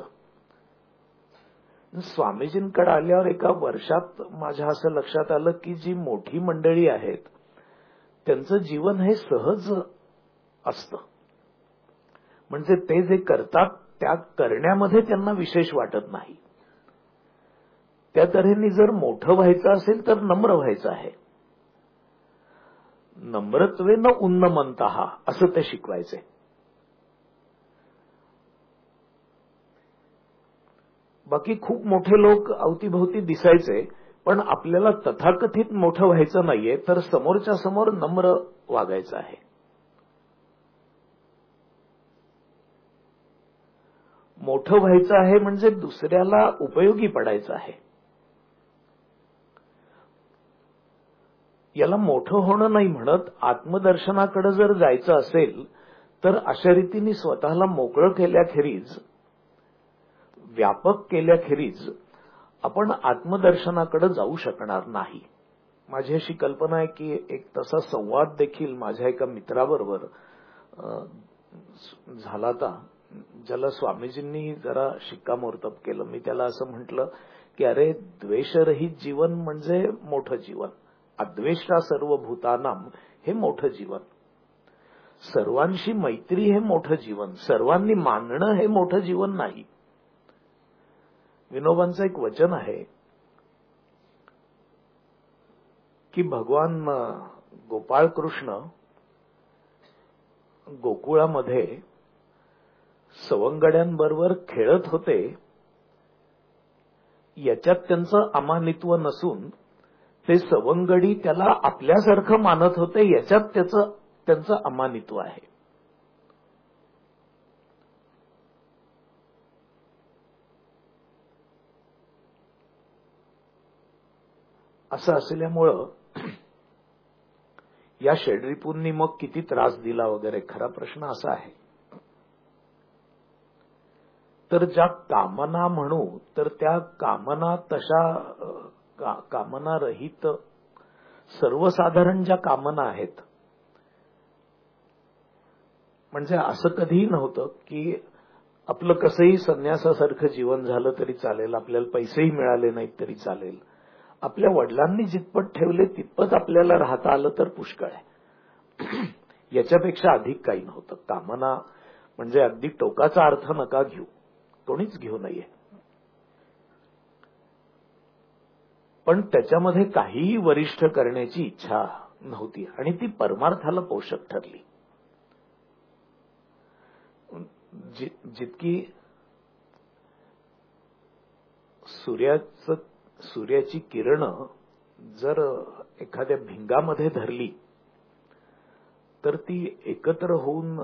स्वामीजींकडे आल्यावर एका वर्षात माझ्या असं लक्षात आलं की जी मोठी मंडळी आहेत त्यांचं जीवन हे सहज असतं. म्हणजे ते जे करतात त्या करण्यामध्ये त्यांना विशेष वाटत नाही. त्या तऱ्हेने जर मोठं व्हायचं असेल तर नम्र व्हायचं आहे. नम्रत्वेन उन्नमंतः असं ते शिकवायचे. बाकी खूप मोठे लोक अवतीभोवती दिसायचे, पण आपल्याला तथाकथित मोठं व्हायचं नाहीये, तर समोरच्या समोर नम्र वागायचं आहे. मोठं व्हायचं आहे म्हणजे दुसऱ्याला उपयोगी पडायचं आहे. याला मोठं होणं नाही म्हणत. आत्मदर्शनाकडे जर जायचं असेल तर अशा रीतीने स्वतःला मोकळं केल्याखेरीज, व्यापक केल्याखेरीज आपण आत्मदर्शनाकडे जाऊ शकणार नाही. माझी अशी कल्पना आहे की एक तसा संवाद देखील माझ्या एका मित्राबरोबर झाला होता, ज्याला स्वामीजींनी जरा शिक्कामोर्तब केलं. मी त्याला असं म्हटलं की अरे, द्वेषरहित जीवन म्हणजे मोठं जीवन, अद्वेष्टा सर्व भूतानाम हे मोठं जीवन. सर्वांशी मैत्री हे मोठं जीवन, सर्वांनी मानणं हे मोठं जीवन नाही. विनोबांचं एक वचन आहे की भगवान गोपाळ कृष्ण गोकुळामध्ये सवंगड्यांबरोबर खेळत होते, याच्यात त्यांचं अमानित्व नसून ते सवंगडी त्याला आपल्यासारखं मानत होते, याच्यात त्यांचं अमानित्व आहे. असं असल्यामुळं या शेडरीपूंनी मग किती त्रास दिला वगैरे, खरा प्रश्न असा आहे. तर ज्या कामना म्हणू तर त्या कामना तशा कामना रहित सर्वसाधारण ज्या कामना आहेत, म्हणजे असं कधीही नव्हतं की आपलं कसंही संन्यासासारखं जीवन झालं तरी चालेल, आपल्याला पैसेही मिळाले नाहीत तरी चालेल, आपल्या वडिलांनी जितपत ठेवले तितपत आपल्याला राहता आलं तर पुष्कळ आहे. याच्यापेक्षा अधिक काही नव्हतं. कामना म्हणजे अगदी टोकाचा अर्थ नका घेऊ, कोणीच घेऊ नये, पण त्याच्यामध्ये काहीही वरिष्ठ करण्याची इच्छा नव्हती आणि ती परमार्थाला पोषक ठरली. जितकी सूर्याची किरणं जर एखाद्या भिंगामध्ये धरली तर ती एकत्र होऊन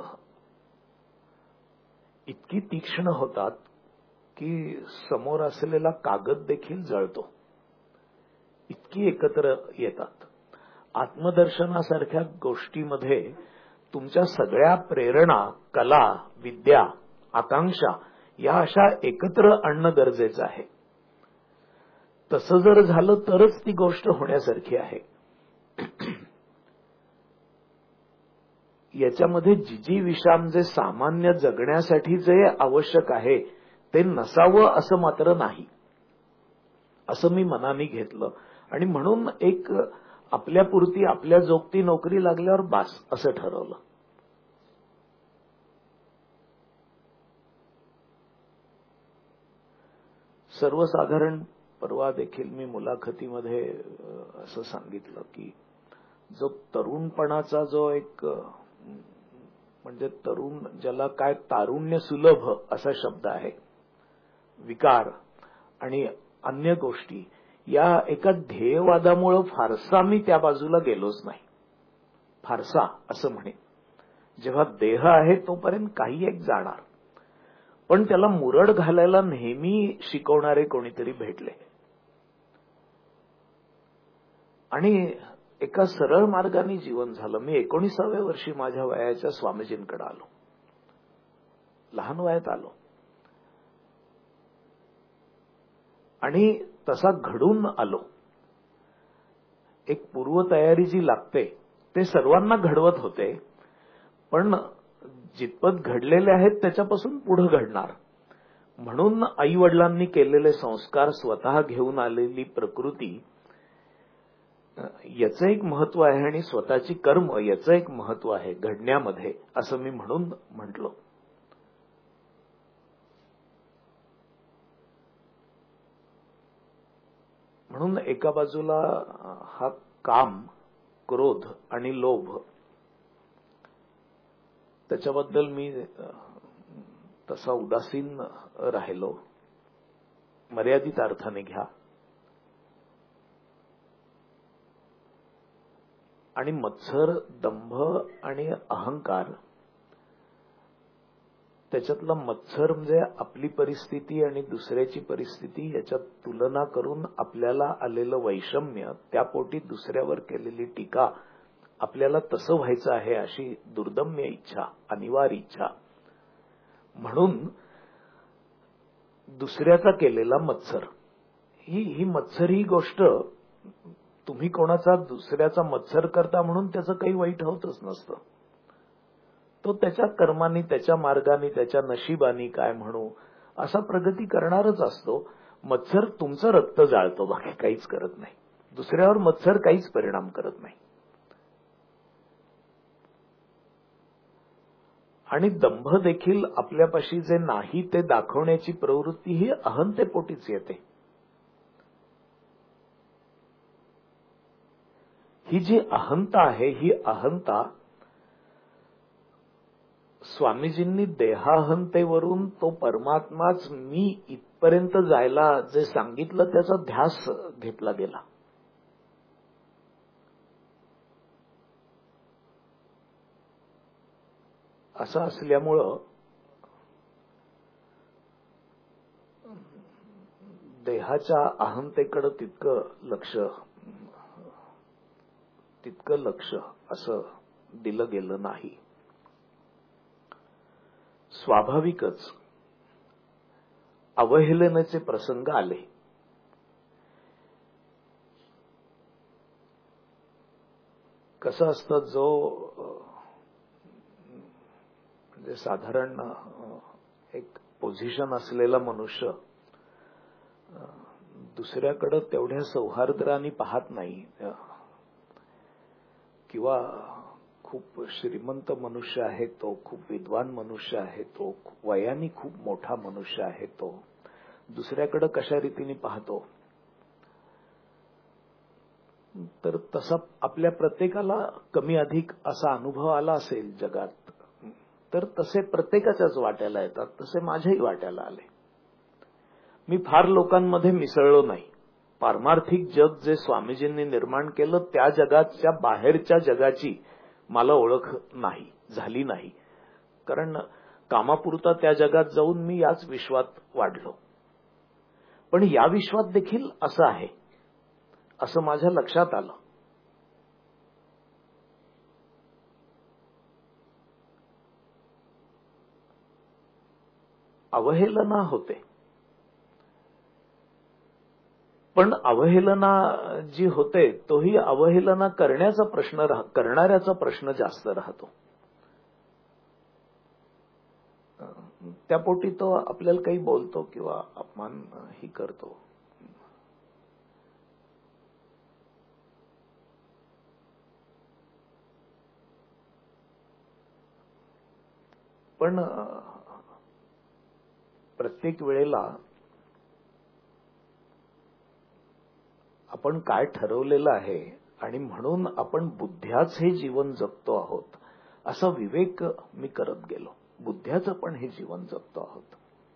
इतकी तीक्ष्ण होतात की समोर असलेला कागद देखील जळतो, इतकी एकत्र येतात. आत्मदर्शनासारख्या गोष्टीमध्ये तुमच्या सगळ्या प्रेरणा, कला, विद्या, आकांक्षा या अशा एकत्र आणणं गरजेचं आहे. तसं जर झालं तरच ती गोष्ट होण्यासारखी आहे. याच्यामध्ये जिजी विषाम जे सामान्य जगण्यासाठी जे आवश्यक आहे ते नसावं असं मात्र नाही, असं मी मनाने घेतलं आणि म्हणून एक आपल्यापुरती आपल्या जोगती नोकरी लागल्यावर बास असं ठरवलं. सर्वसाधारण परवा देखील मी मुलाखतीमध्ये असं सांगितलं की जो तरुणपणाचा जो एक म्हणजे तरुण ज्याला काय तारुण्य सुलभ असा शब्द आहे, विकार आणि अन्य गोष्टी, या एका ध्येयवादामुळे फारसा मी त्या बाजूला गेलोच नाही. फारसा असं म्हणे, जेव्हा देह आहे तोपर्यंत काही एक जाणार, पण त्याला मुरड घालायला नेहमी शिकवणारे कोणीतरी भेटले आणि एका सरळ मार्गाने जीवन झालं. मी 19व्या वर्षी माझ्या वयाच्या स्वामीजींकडे आलो, लहान वयात आलो आणि तसा घडून आलो. एक पूर्वतयारी जी लागते ते सर्वांना घडवत होते, पण जितपत घडलेले आहेत त्याच्यापासून पुढे घडणार म्हणून आई वडिलांनी केलेले संस्कार, स्वतः घेऊन आलेली प्रकृती, याचं एक महत्व आहे आणि स्वतःची कर्म याचं एक महत्व आहे घडण्यामध्ये, असं मी म्हणून म्हटलो. म्हणून एका बाजूला हा काम, क्रोध आणि लोभ, त्याच्याबद्दल मी तसा उदासीन राहिलो, मर्यादित अर्थाने घ्या. आणि मत्सर, दंभ आणि अहंकार, त्याच्यातला मत्सर म्हणजे आपली परिस्थिती आणि दुसऱ्याची परिस्थिती याच्यात तुलना करून आपल्याला आलेलं वैषम्य, त्यापोटी दुसऱ्यावर केलेली टीका, आपल्याला तसं व्हायचं आहे अशी दुर्दम्य इच्छा, अनिवार्य इच्छा, म्हणून दुसऱ्याचा केलेला मत्सर, ही मत्सर ही गोष्ट, तुम्ही कोणाचा दुसऱ्याचा मत्सर करता म्हणून त्याचं काही वाईट होतच नसतं. तो त्याच्या कर्मानी, त्याच्या मार्गाने, त्याच्या नशिबानी काय म्हणू असा प्रगती करणारच असतो. मत्सर तुमचं रक्त जाळतो, बाकी काहीच करत नाही. दुसऱ्यावर मत्सर काहीच परिणाम करत नाही. आणि दंभ देखील आपल्यापाशी जे नाही ते दाखवण्याची प्रवृत्ती ही अहंतेपोटीच येते. ही जी अहंता आहे, ही अहंता स्वामीजींनी देहाहंतेवरून तो परमात्माच मी इथपर्यंत जायला जे सांगितलं त्याचा ध्यास घेतला गेला. असं असल्यामुळं देहाच्या अहंतेकडे तितकं लक्ष असं दिलं गेलं नाही. स्वाभाविकच अवहेलनेचे प्रसंग आले. कसं असतं, जो म्हणजे साधारण एक पोझिशन असलेला मनुष्य दुसऱ्याकडे तेवढ्या सौहार्दाने पाहत नाही, किंवा खूप श्रीमंत मनुष्य आहे तो, खूप विद्वान मनुष्य आहे तो, वयाने खूप मोठा मनुष्य आहे तो, दुसऱ्याकडे कशा रीतीने पाहतो. तर तसा आपल्या प्रत्येकाला कमी अधिक असा अनुभव आला असेल जगात, तर तसे प्रत्येकाच्याच वाट्याला येतात. तसे माझ्याही वाट्याला आले. मी फार लोकांमध्ये मिसळलो नाही. पारमार्थिक जग जे स्वामीजींनी निर्माण केलं त्या जगाच्या बाहेरच्या जगाची मला ओळख झाली नाही. कारण कामापुरता त्या जगात जाऊन मी याच विश्वात वाढलो. पण या विश्वात देखील असं आहे असं माझ्या लक्षात आलं. अवहेलना होते, पण अवहेलना जी होते तोही अवहेलना करणाऱ्याचा प्रश्न जास्त राहतो. त्यापोटी तो आपल्याला काही बोलतो किंवा अपमान ही करतो. पण प्रत्येक वेळेला आपण काय ठरवलेलं आहे आणि म्हणून आपण बुद्ध्याच हे जीवन जगतो आहोत असा विवेक मी करत गेलो. बुद्ध्याचं पण हे जीवन जगतो आहोत.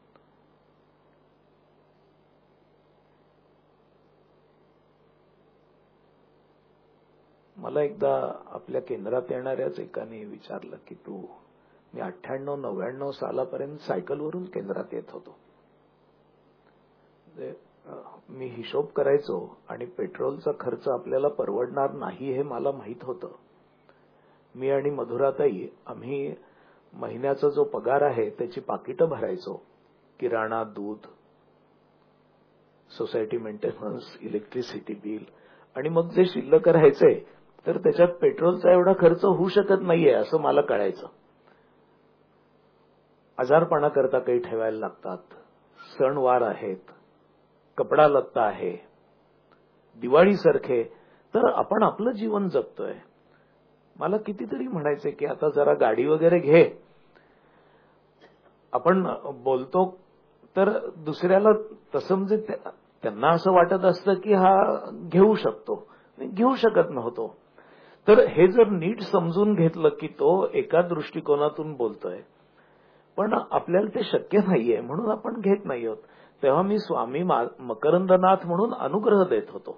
मला एकदा आपल्या केंद्रात येणाऱ्याच एकाने विचारलं की मी 98-99 सालापर्यंत सायकलवरून केंद्रात येत होतो. मी हिशोब करायचो आणि पेट्रोलचा खर्च आपल्याला परवडणार नाही हे मला माहित होतं. मी आणि मधुराताई आम्ही महिन्याचा जो पगार आहे त्याची पाकिटं भरायचो. किराणा, दूध, सोसायटी मेंटेनन्स, इलेक्ट्रिसिटी बिल, आणि मग जे शिल्लक राहायचे तर त्याच्यात पेट्रोलचा एवढा खर्च होऊ शकत नाहीये असं मला कळायचं. आजारपणाकरता काही ठेवायला लागतात, सणवार आहेत, कपडा लत्ता आहे, दिवाळीसारखे, तर आपण आपलं जीवन जगतोय. मला कितीतरी म्हणायचे की आता जरा गाडी वगैरे घे. आपण बोलतो तर दुसऱ्याला तसं म्हणजे त्यांना असं वाटत असतं की हा घेऊ शकतो. घेऊ शकत नव्हतो. तर हे जर नीट समजून घेतलं की तो एका दृष्टिकोनातून बोलतोय, पण आपल्याला ते शक्य नाहीये म्हणून आपण घेत नाही आहोत. तेव्हा मी स्वामी मकरंदनाथ म्हणून अनुग्रह देत होतो.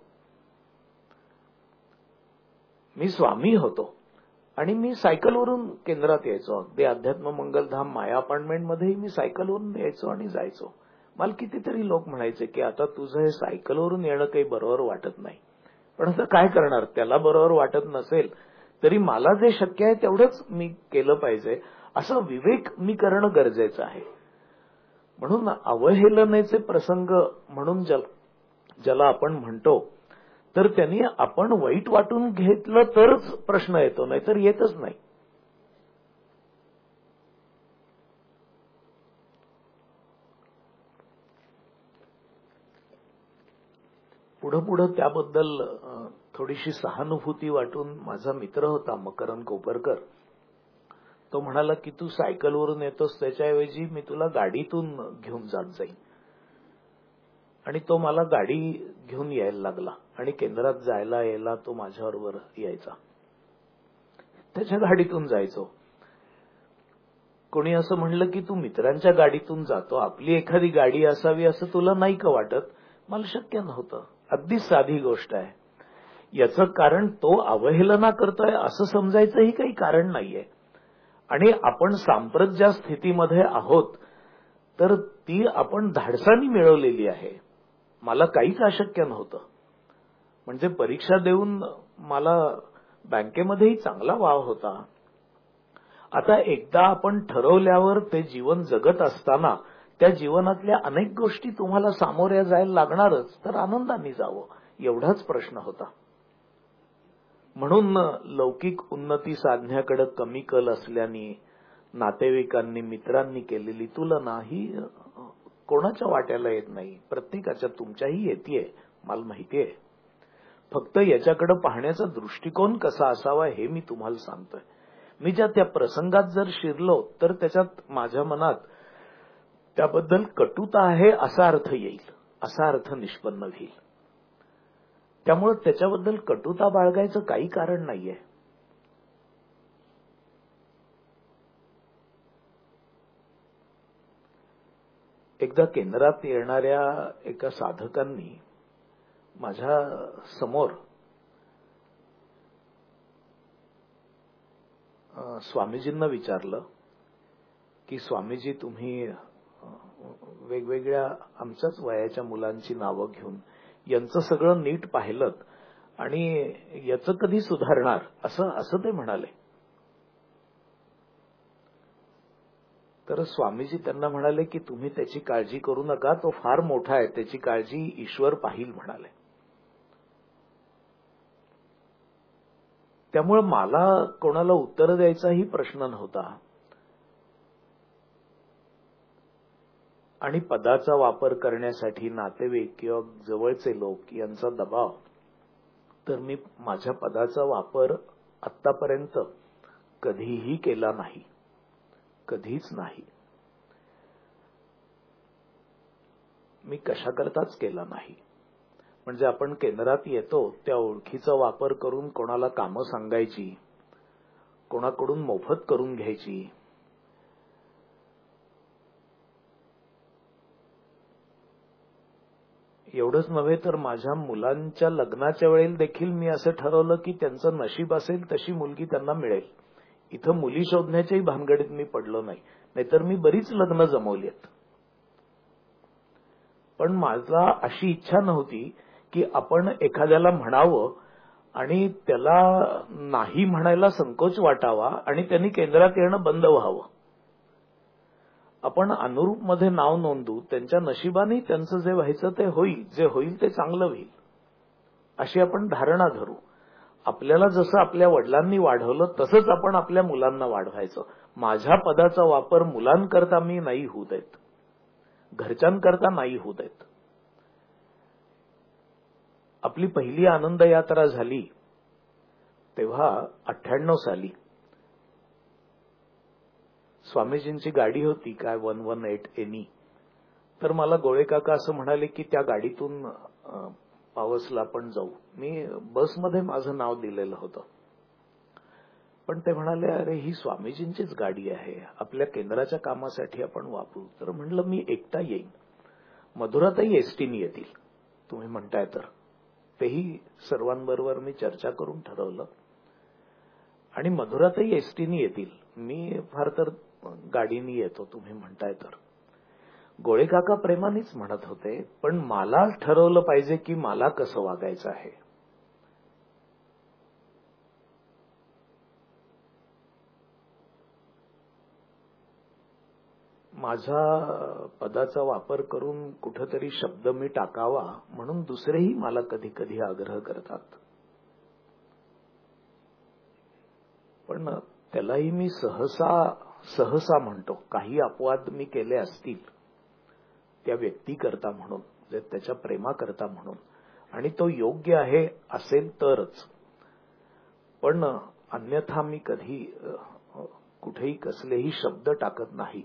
मी स्वामी होतो आणि मी सायकलवरून केंद्रात यायचो. अगदी अध्यात्म मंगलधाम माया अपार्टमेंटमध्येही मी सायकलवरून यायचो आणि जायचो. मला कितीतरी लोक म्हणायचे की आता तुझं हे सायकलवरून येणं काही बरोबर वाटत नाही. पण असं काय करणार, त्याला बरोबर वाटत नसेल तरी मला जे शक्य आहे तेवढंच मी केलं पाहिजे असा विवेक मी करणं गरजेचं आहे. म्हणून अवहेलनेचे प्रसंग म्हणून ज्याला आपण म्हणतो, तर त्यांनी आपण वाईट वाटून घेतलं तरच प्रश्न येतो, नाहीतर येतच नाही. पुढं त्याबद्दल थोडीशी सहानुभूती वाटून माझा मित्र होता मकरंद कोपरकर. तो म्हणाला की तू सायकलवरून येतोस त्याच्याऐवजी मी तुला गाडीतून घेऊन जात जाईन. आणि तो मला गाडी घेऊन यायला लागला आणि केंद्रात जायला यायला तो माझ्याबरोबर यायचा. त्याच्या गाडीतून जायचो. कोणी असं म्हणलं की तू मित्रांच्या गाडीतून जातो, आपली एखादी गाडी असावी असं तुला नाही का वाटत? मला शक्य नव्हतं. अगदी साधी गोष्ट आहे. याचं कारण तो अवहेलना करतोय असं समजायचंही काही कारण नाहीये. आणि आपण सांप्रत ज्या स्थितीमध्ये आहोत तर ती आपण धाडसानी मिळवलेली आहे. मला काहीच अशक्य नव्हतं. म्हणजे परीक्षा देऊन मला बँकेमध्येही चांगला वाव होता. आता एकदा आपण ठरवल्यावर ते जीवन जगत असताना त्या जीवनातल्या अनेक गोष्टी तुम्हाला सामोऱ्या जायला लागणारच, तर आनंदाने जावं एवढाच प्रश्न होता. म्हणून लौकिक उन्नती साधण्याकडे कमी कल असल्याने नातेवाईकांनी मित्रांनी केलेली तुलना ही कोणाच्या वाट्याला येत नाही. प्रत्येकाच्या तुमच्याही येतेय, मला माहितीये. फक्त याच्याकडे पाहण्याचा दृष्टिकोन कसा असावा हे मी तुम्हाला सांगतोय. मी ज्या त्या प्रसंगात जर शिरलो तर त्याच्यात माझ्या मनात त्याबद्दल कटुता आहे असा अर्थ येईल, असा अर्थ निष्पन्न होईल. त्यामुळे त्याच्याबद्दल कटुता बाळगायचं काही कारण नाहीये. एकदा केंद्रात येणाऱ्या एका साधकांनी माझ्या समोर स्वामीजींना विचारलं की स्वामीजी तुम्ही वेगवेगळ्या आमच्याच वयाच्या मुलांची नावं घेऊन यांचं सगळं नीट पाहिलं आणि याचं कधी सुधारणार असं ते म्हणाले. तर स्वामीजी त्यांना म्हणाले की तुम्ही त्याची काळजी करू नका, तो फार मोठा आहे, त्याची काळजी ईश्वर पाहिल म्हणाले. त्यामुळे मला कोणाला उत्तर द्यायचाही प्रश्न नव्हता. आणि पदाचा वापर करण्यासाठी नातेवाईक किंवा जवळचे लोक यांचा दबाव, तर मी माझ्या पदाचा वापर आतापर्यंत कधीही केला नाही, कधीच नाही. मी कशाकरताच केला नाही. म्हणजे आपण केंद्रात येतो त्या ओळखीचा वापर करून कोणाला कामं सांगायची, कोणाकडून मोफत करून घ्यायची, एवढंच नव्हे तर माझ्या मुलांच्या लग्नाच्या वेळेला देखील मी असं ठरवलं की त्यांचं नशीब असेल तशी मुलगी त्यांना मिळेल. इथं मुली शोधण्याच्याही भानगडीत मी पडलो नाही, नाहीतर मी बरीच लग्न जमवलीत. पण माझा अशी इच्छा नव्हती की आपण एखाद्याला म्हणावं आणि त्याला नाही म्हणायला संकोच वाटावा आणि त्यांनी केंद्रात येणं बंद व्हावं. आपण अनुरूप मध्ये नाव नोंदू, त्यांच्या नशिबाने त्यांचं जे व्हायचं ते होईल, जे होईल ते चांगलं होईल अशी आपण धारणा धरू. आपल्याला जसं आपल्या वडिलांनी वाढवलं तसंच आपण आपल्या मुलांना वाढवायचं. माझ्या पदाचा वापर मुलांकरता मी नाही होऊ देत, घरच्यांकरता नाही होऊ देत. आपली पहिली आनंद यात्रा झाली तेव्हा 98 साली. स्वामीजींची गाडी होती काय 118 एनी. तर मला गोळे काका असं म्हणाले की त्या गाडीतून पावसला आपण जाऊ. मी बसमध्ये माझं नाव दिलेलं होतं. पण ते म्हणाले अरे ही स्वामीजींचीच गाडी आहे, आपल्या केंद्राच्या कामासाठी आपण वापरू. तर म्हणलं मी एकटा येईन, मधुराताई एसटीने येतील तुम्ही म्हणताय तर. तेही सर्वांबरोबर मी चर्चा करून ठरवलं आणि मधुराताई एसटीने येतील, मी फार तर गाडीने येतो तुम्ही म्हणताय तर. गोळे काका प्रेमानेच म्हणत होते, पण मला ठरवलं पाहिजे की मला कसं वागायचं आहे. माझा पदाचा वापर करून कुठेतरी शब्द मी टाकावा म्हणून दुसरेही मला कधी कधी आग्रह करतात. पण त्यालाही मी सहसा म्हणतो. काही अपवाद मी केले असतील त्या व्यक्तीकरता म्हणून, त्याच्या प्रेमाकरता म्हणून, आणि तो योग्य आहे असेल तरच. पण अन्यथा मी कधी कुठेही कसलेही शब्द टाकत नाही.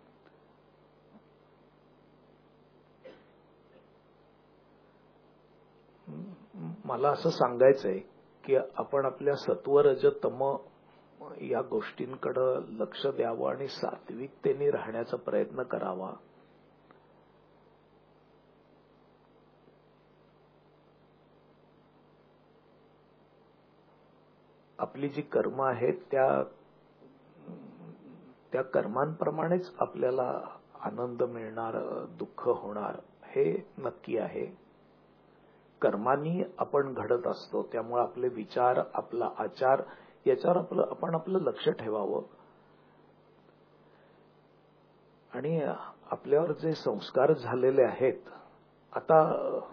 मला असं सांगायचंय की आपण आपल्या सत्व रज तम या गोष्टींकडे लक्ष द्यावं आणि सात्विकतेने राहण्याचा प्रयत्न करावा. आपली जी कर्म आहेत त्या कर्मांप्रमाणेच आपल्याला आनंद मिळणार, दुःख होणार हे नक्की आहे. कर्मांनी आपण घडत असतो, त्यामुळे आपले विचार, आपला आचार याच्यावर आपण आपलं लक्ष ठेवावं. आणि आपल्यावर जे संस्कार झालेले आहेत, आता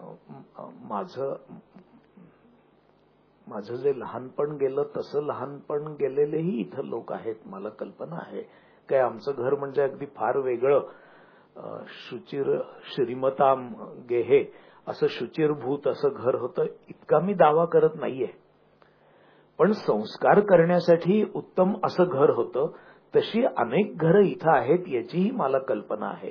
माझं जे लहानपण गेलं तसं लहानपण गेलेलेही इथं लोक आहेत, मला कल्पना आहे. काय आमचं घर म्हणजे अगदी फार वेगळं, शुचिर श्रीमताम गेहे असं शुचिरभूत असं घर होतं, इतका मी दावा करत नाहीये. पण संस्कार करण्यासाठी उत्तम असं घर होतं. तशी अनेक घरं इथं आहेत याचीही मला कल्पना आहे.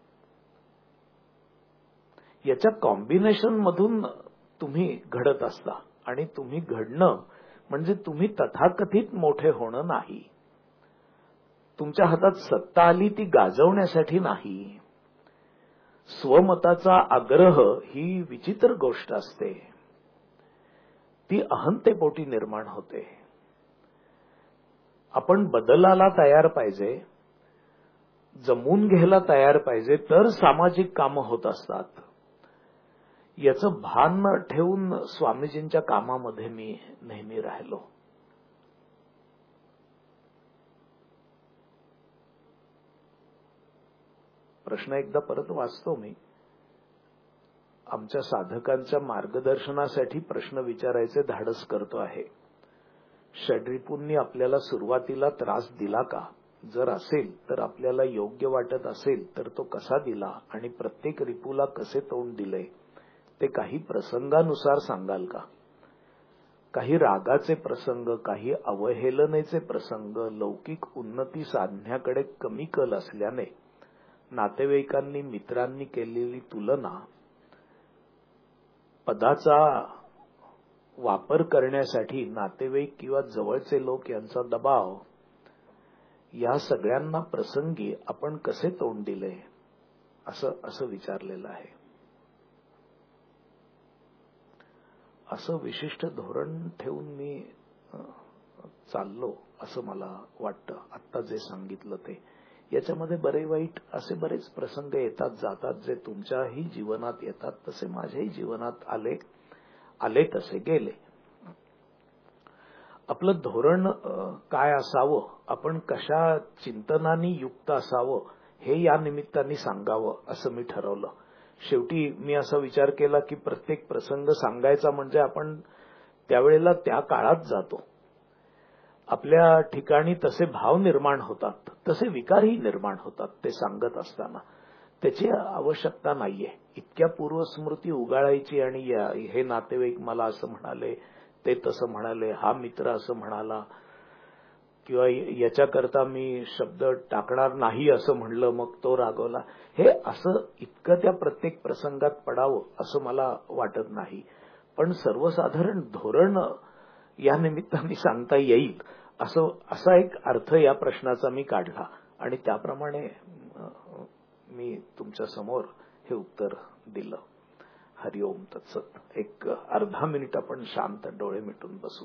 याच्या कॉम्बिनेशन मधून तुम्ही घडत असता आणि तुम्ही घडणं म्हणजे तुम्ही तथाकथित मोठे होणं नाही. तुमच्या हातात सत्ता आली ती गाजवण्यासाठी नाही. स्वमताचा आग्रह ही विचित्र गोष्ट असते, ती अहंतेपोटी निर्माण होते. आपण बदलाला तयार पाहिजे, जमवून घ्यायला तयार पाहिजे, तर सामाजिक कामं होत असतात. याचं भान ठेवून स्वामीजींच्या कामामध्ये मी नेहमी राहिलो. प्रश्न एकदा परत वाचतो मी. आमच्या साधकांच्या मार्गदर्शनासाठी प्रश्न विचारायचे धाडस करतो आहे. षड्रिपूंनी आपल्याला सुरुवातीला त्रास दिला का? जर असेल तर आपल्याला योग्य वाटत असेल तर तो कसा दिला आणि प्रत्येक रिपूला कसे तोंड दिले ते काही प्रसंगानुसार सांगाल का? काही रागाचे प्रसंग, काही अवहेलनेचे प्रसंग, लौकिक उन्नती साधण्याकडे कमी कल असल्याने नातेवाईकांनी, मित्रांनी केलेली तुलना, पदाचा वापर करण्यासाठी नातेवाईक किंवा जवळचे लोक यांचा दबाव, या सगळ्यांना प्रसंगी आपण कसे तोंड दिले असं विचारलेलं आहे. असं विशिष्ट धोरण ठेवून मी चाललो असं मला वाटतं. आत्ता जे सांगितलं ते, याच्यामध्ये बरे वाईट असे बरेच प्रसंग येतात जातात, जे तुमच्याही जीवनात येतात तसे माझ्याही जीवनात आले तसे गेले. आपलं धोरण काय असावं, आपण कशा चिंतनाने युक्त असावं हे या निमित्ताने सांगावं असं मी ठरवलं. शेवटी मी असा विचार केला की प्रत्येक प्रसंग सांगायचा म्हणजे आपण त्यावेळेला त्या काळात जातो. आपल्या ठिकाणी तसे भाव निर्माण होतात, तसे विकारही निर्माण होतात ते सांगत असताना. त्याची आवश्यकता नाहीये इतक्या पूर्वस्मृती उगाळायची आणि हे नातेवाईक मला असं म्हणाले, ते तसं म्हणाले, हा मित्र असं म्हणाला, किंवा याच्याकरता मी शब्द टाकणार नाही असं म्हणलं मग तो रागवला. हे असं इतकं त्या प्रत्येक प्रसंगात पडावं असं मला वाटत नाही. पण सर्वसाधारण धोरण या निमित्ताने सांगता येईल असा एक अर्थ या प्रश्नाचा मी काढला आणि त्याप्रमाणे मी तुमच्या समोर हे उत्तर दिलं. हरिओम तत्सत. एक अर्धा मिनिट आपण शांत डोळे मिटून बसू.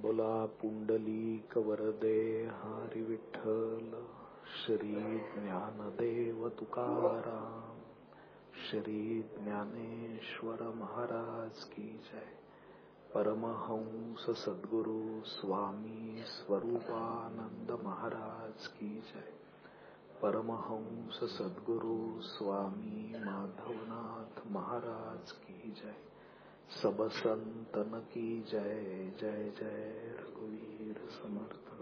बोला पुंडलिक वरदे हरी विठ्ठल. श्री ज्ञानदेव तुकाराम. श्री ज्ञानेश्वर महाराज की जय. परमहंस सद्गुरु स्वामी स्वरूपानंद महाराज की जय. परमहंस सद्गुरु स्वामी माधवनाथ महाराज की जय. सब संतन की जय. जय जय रघुवीर समर्थ.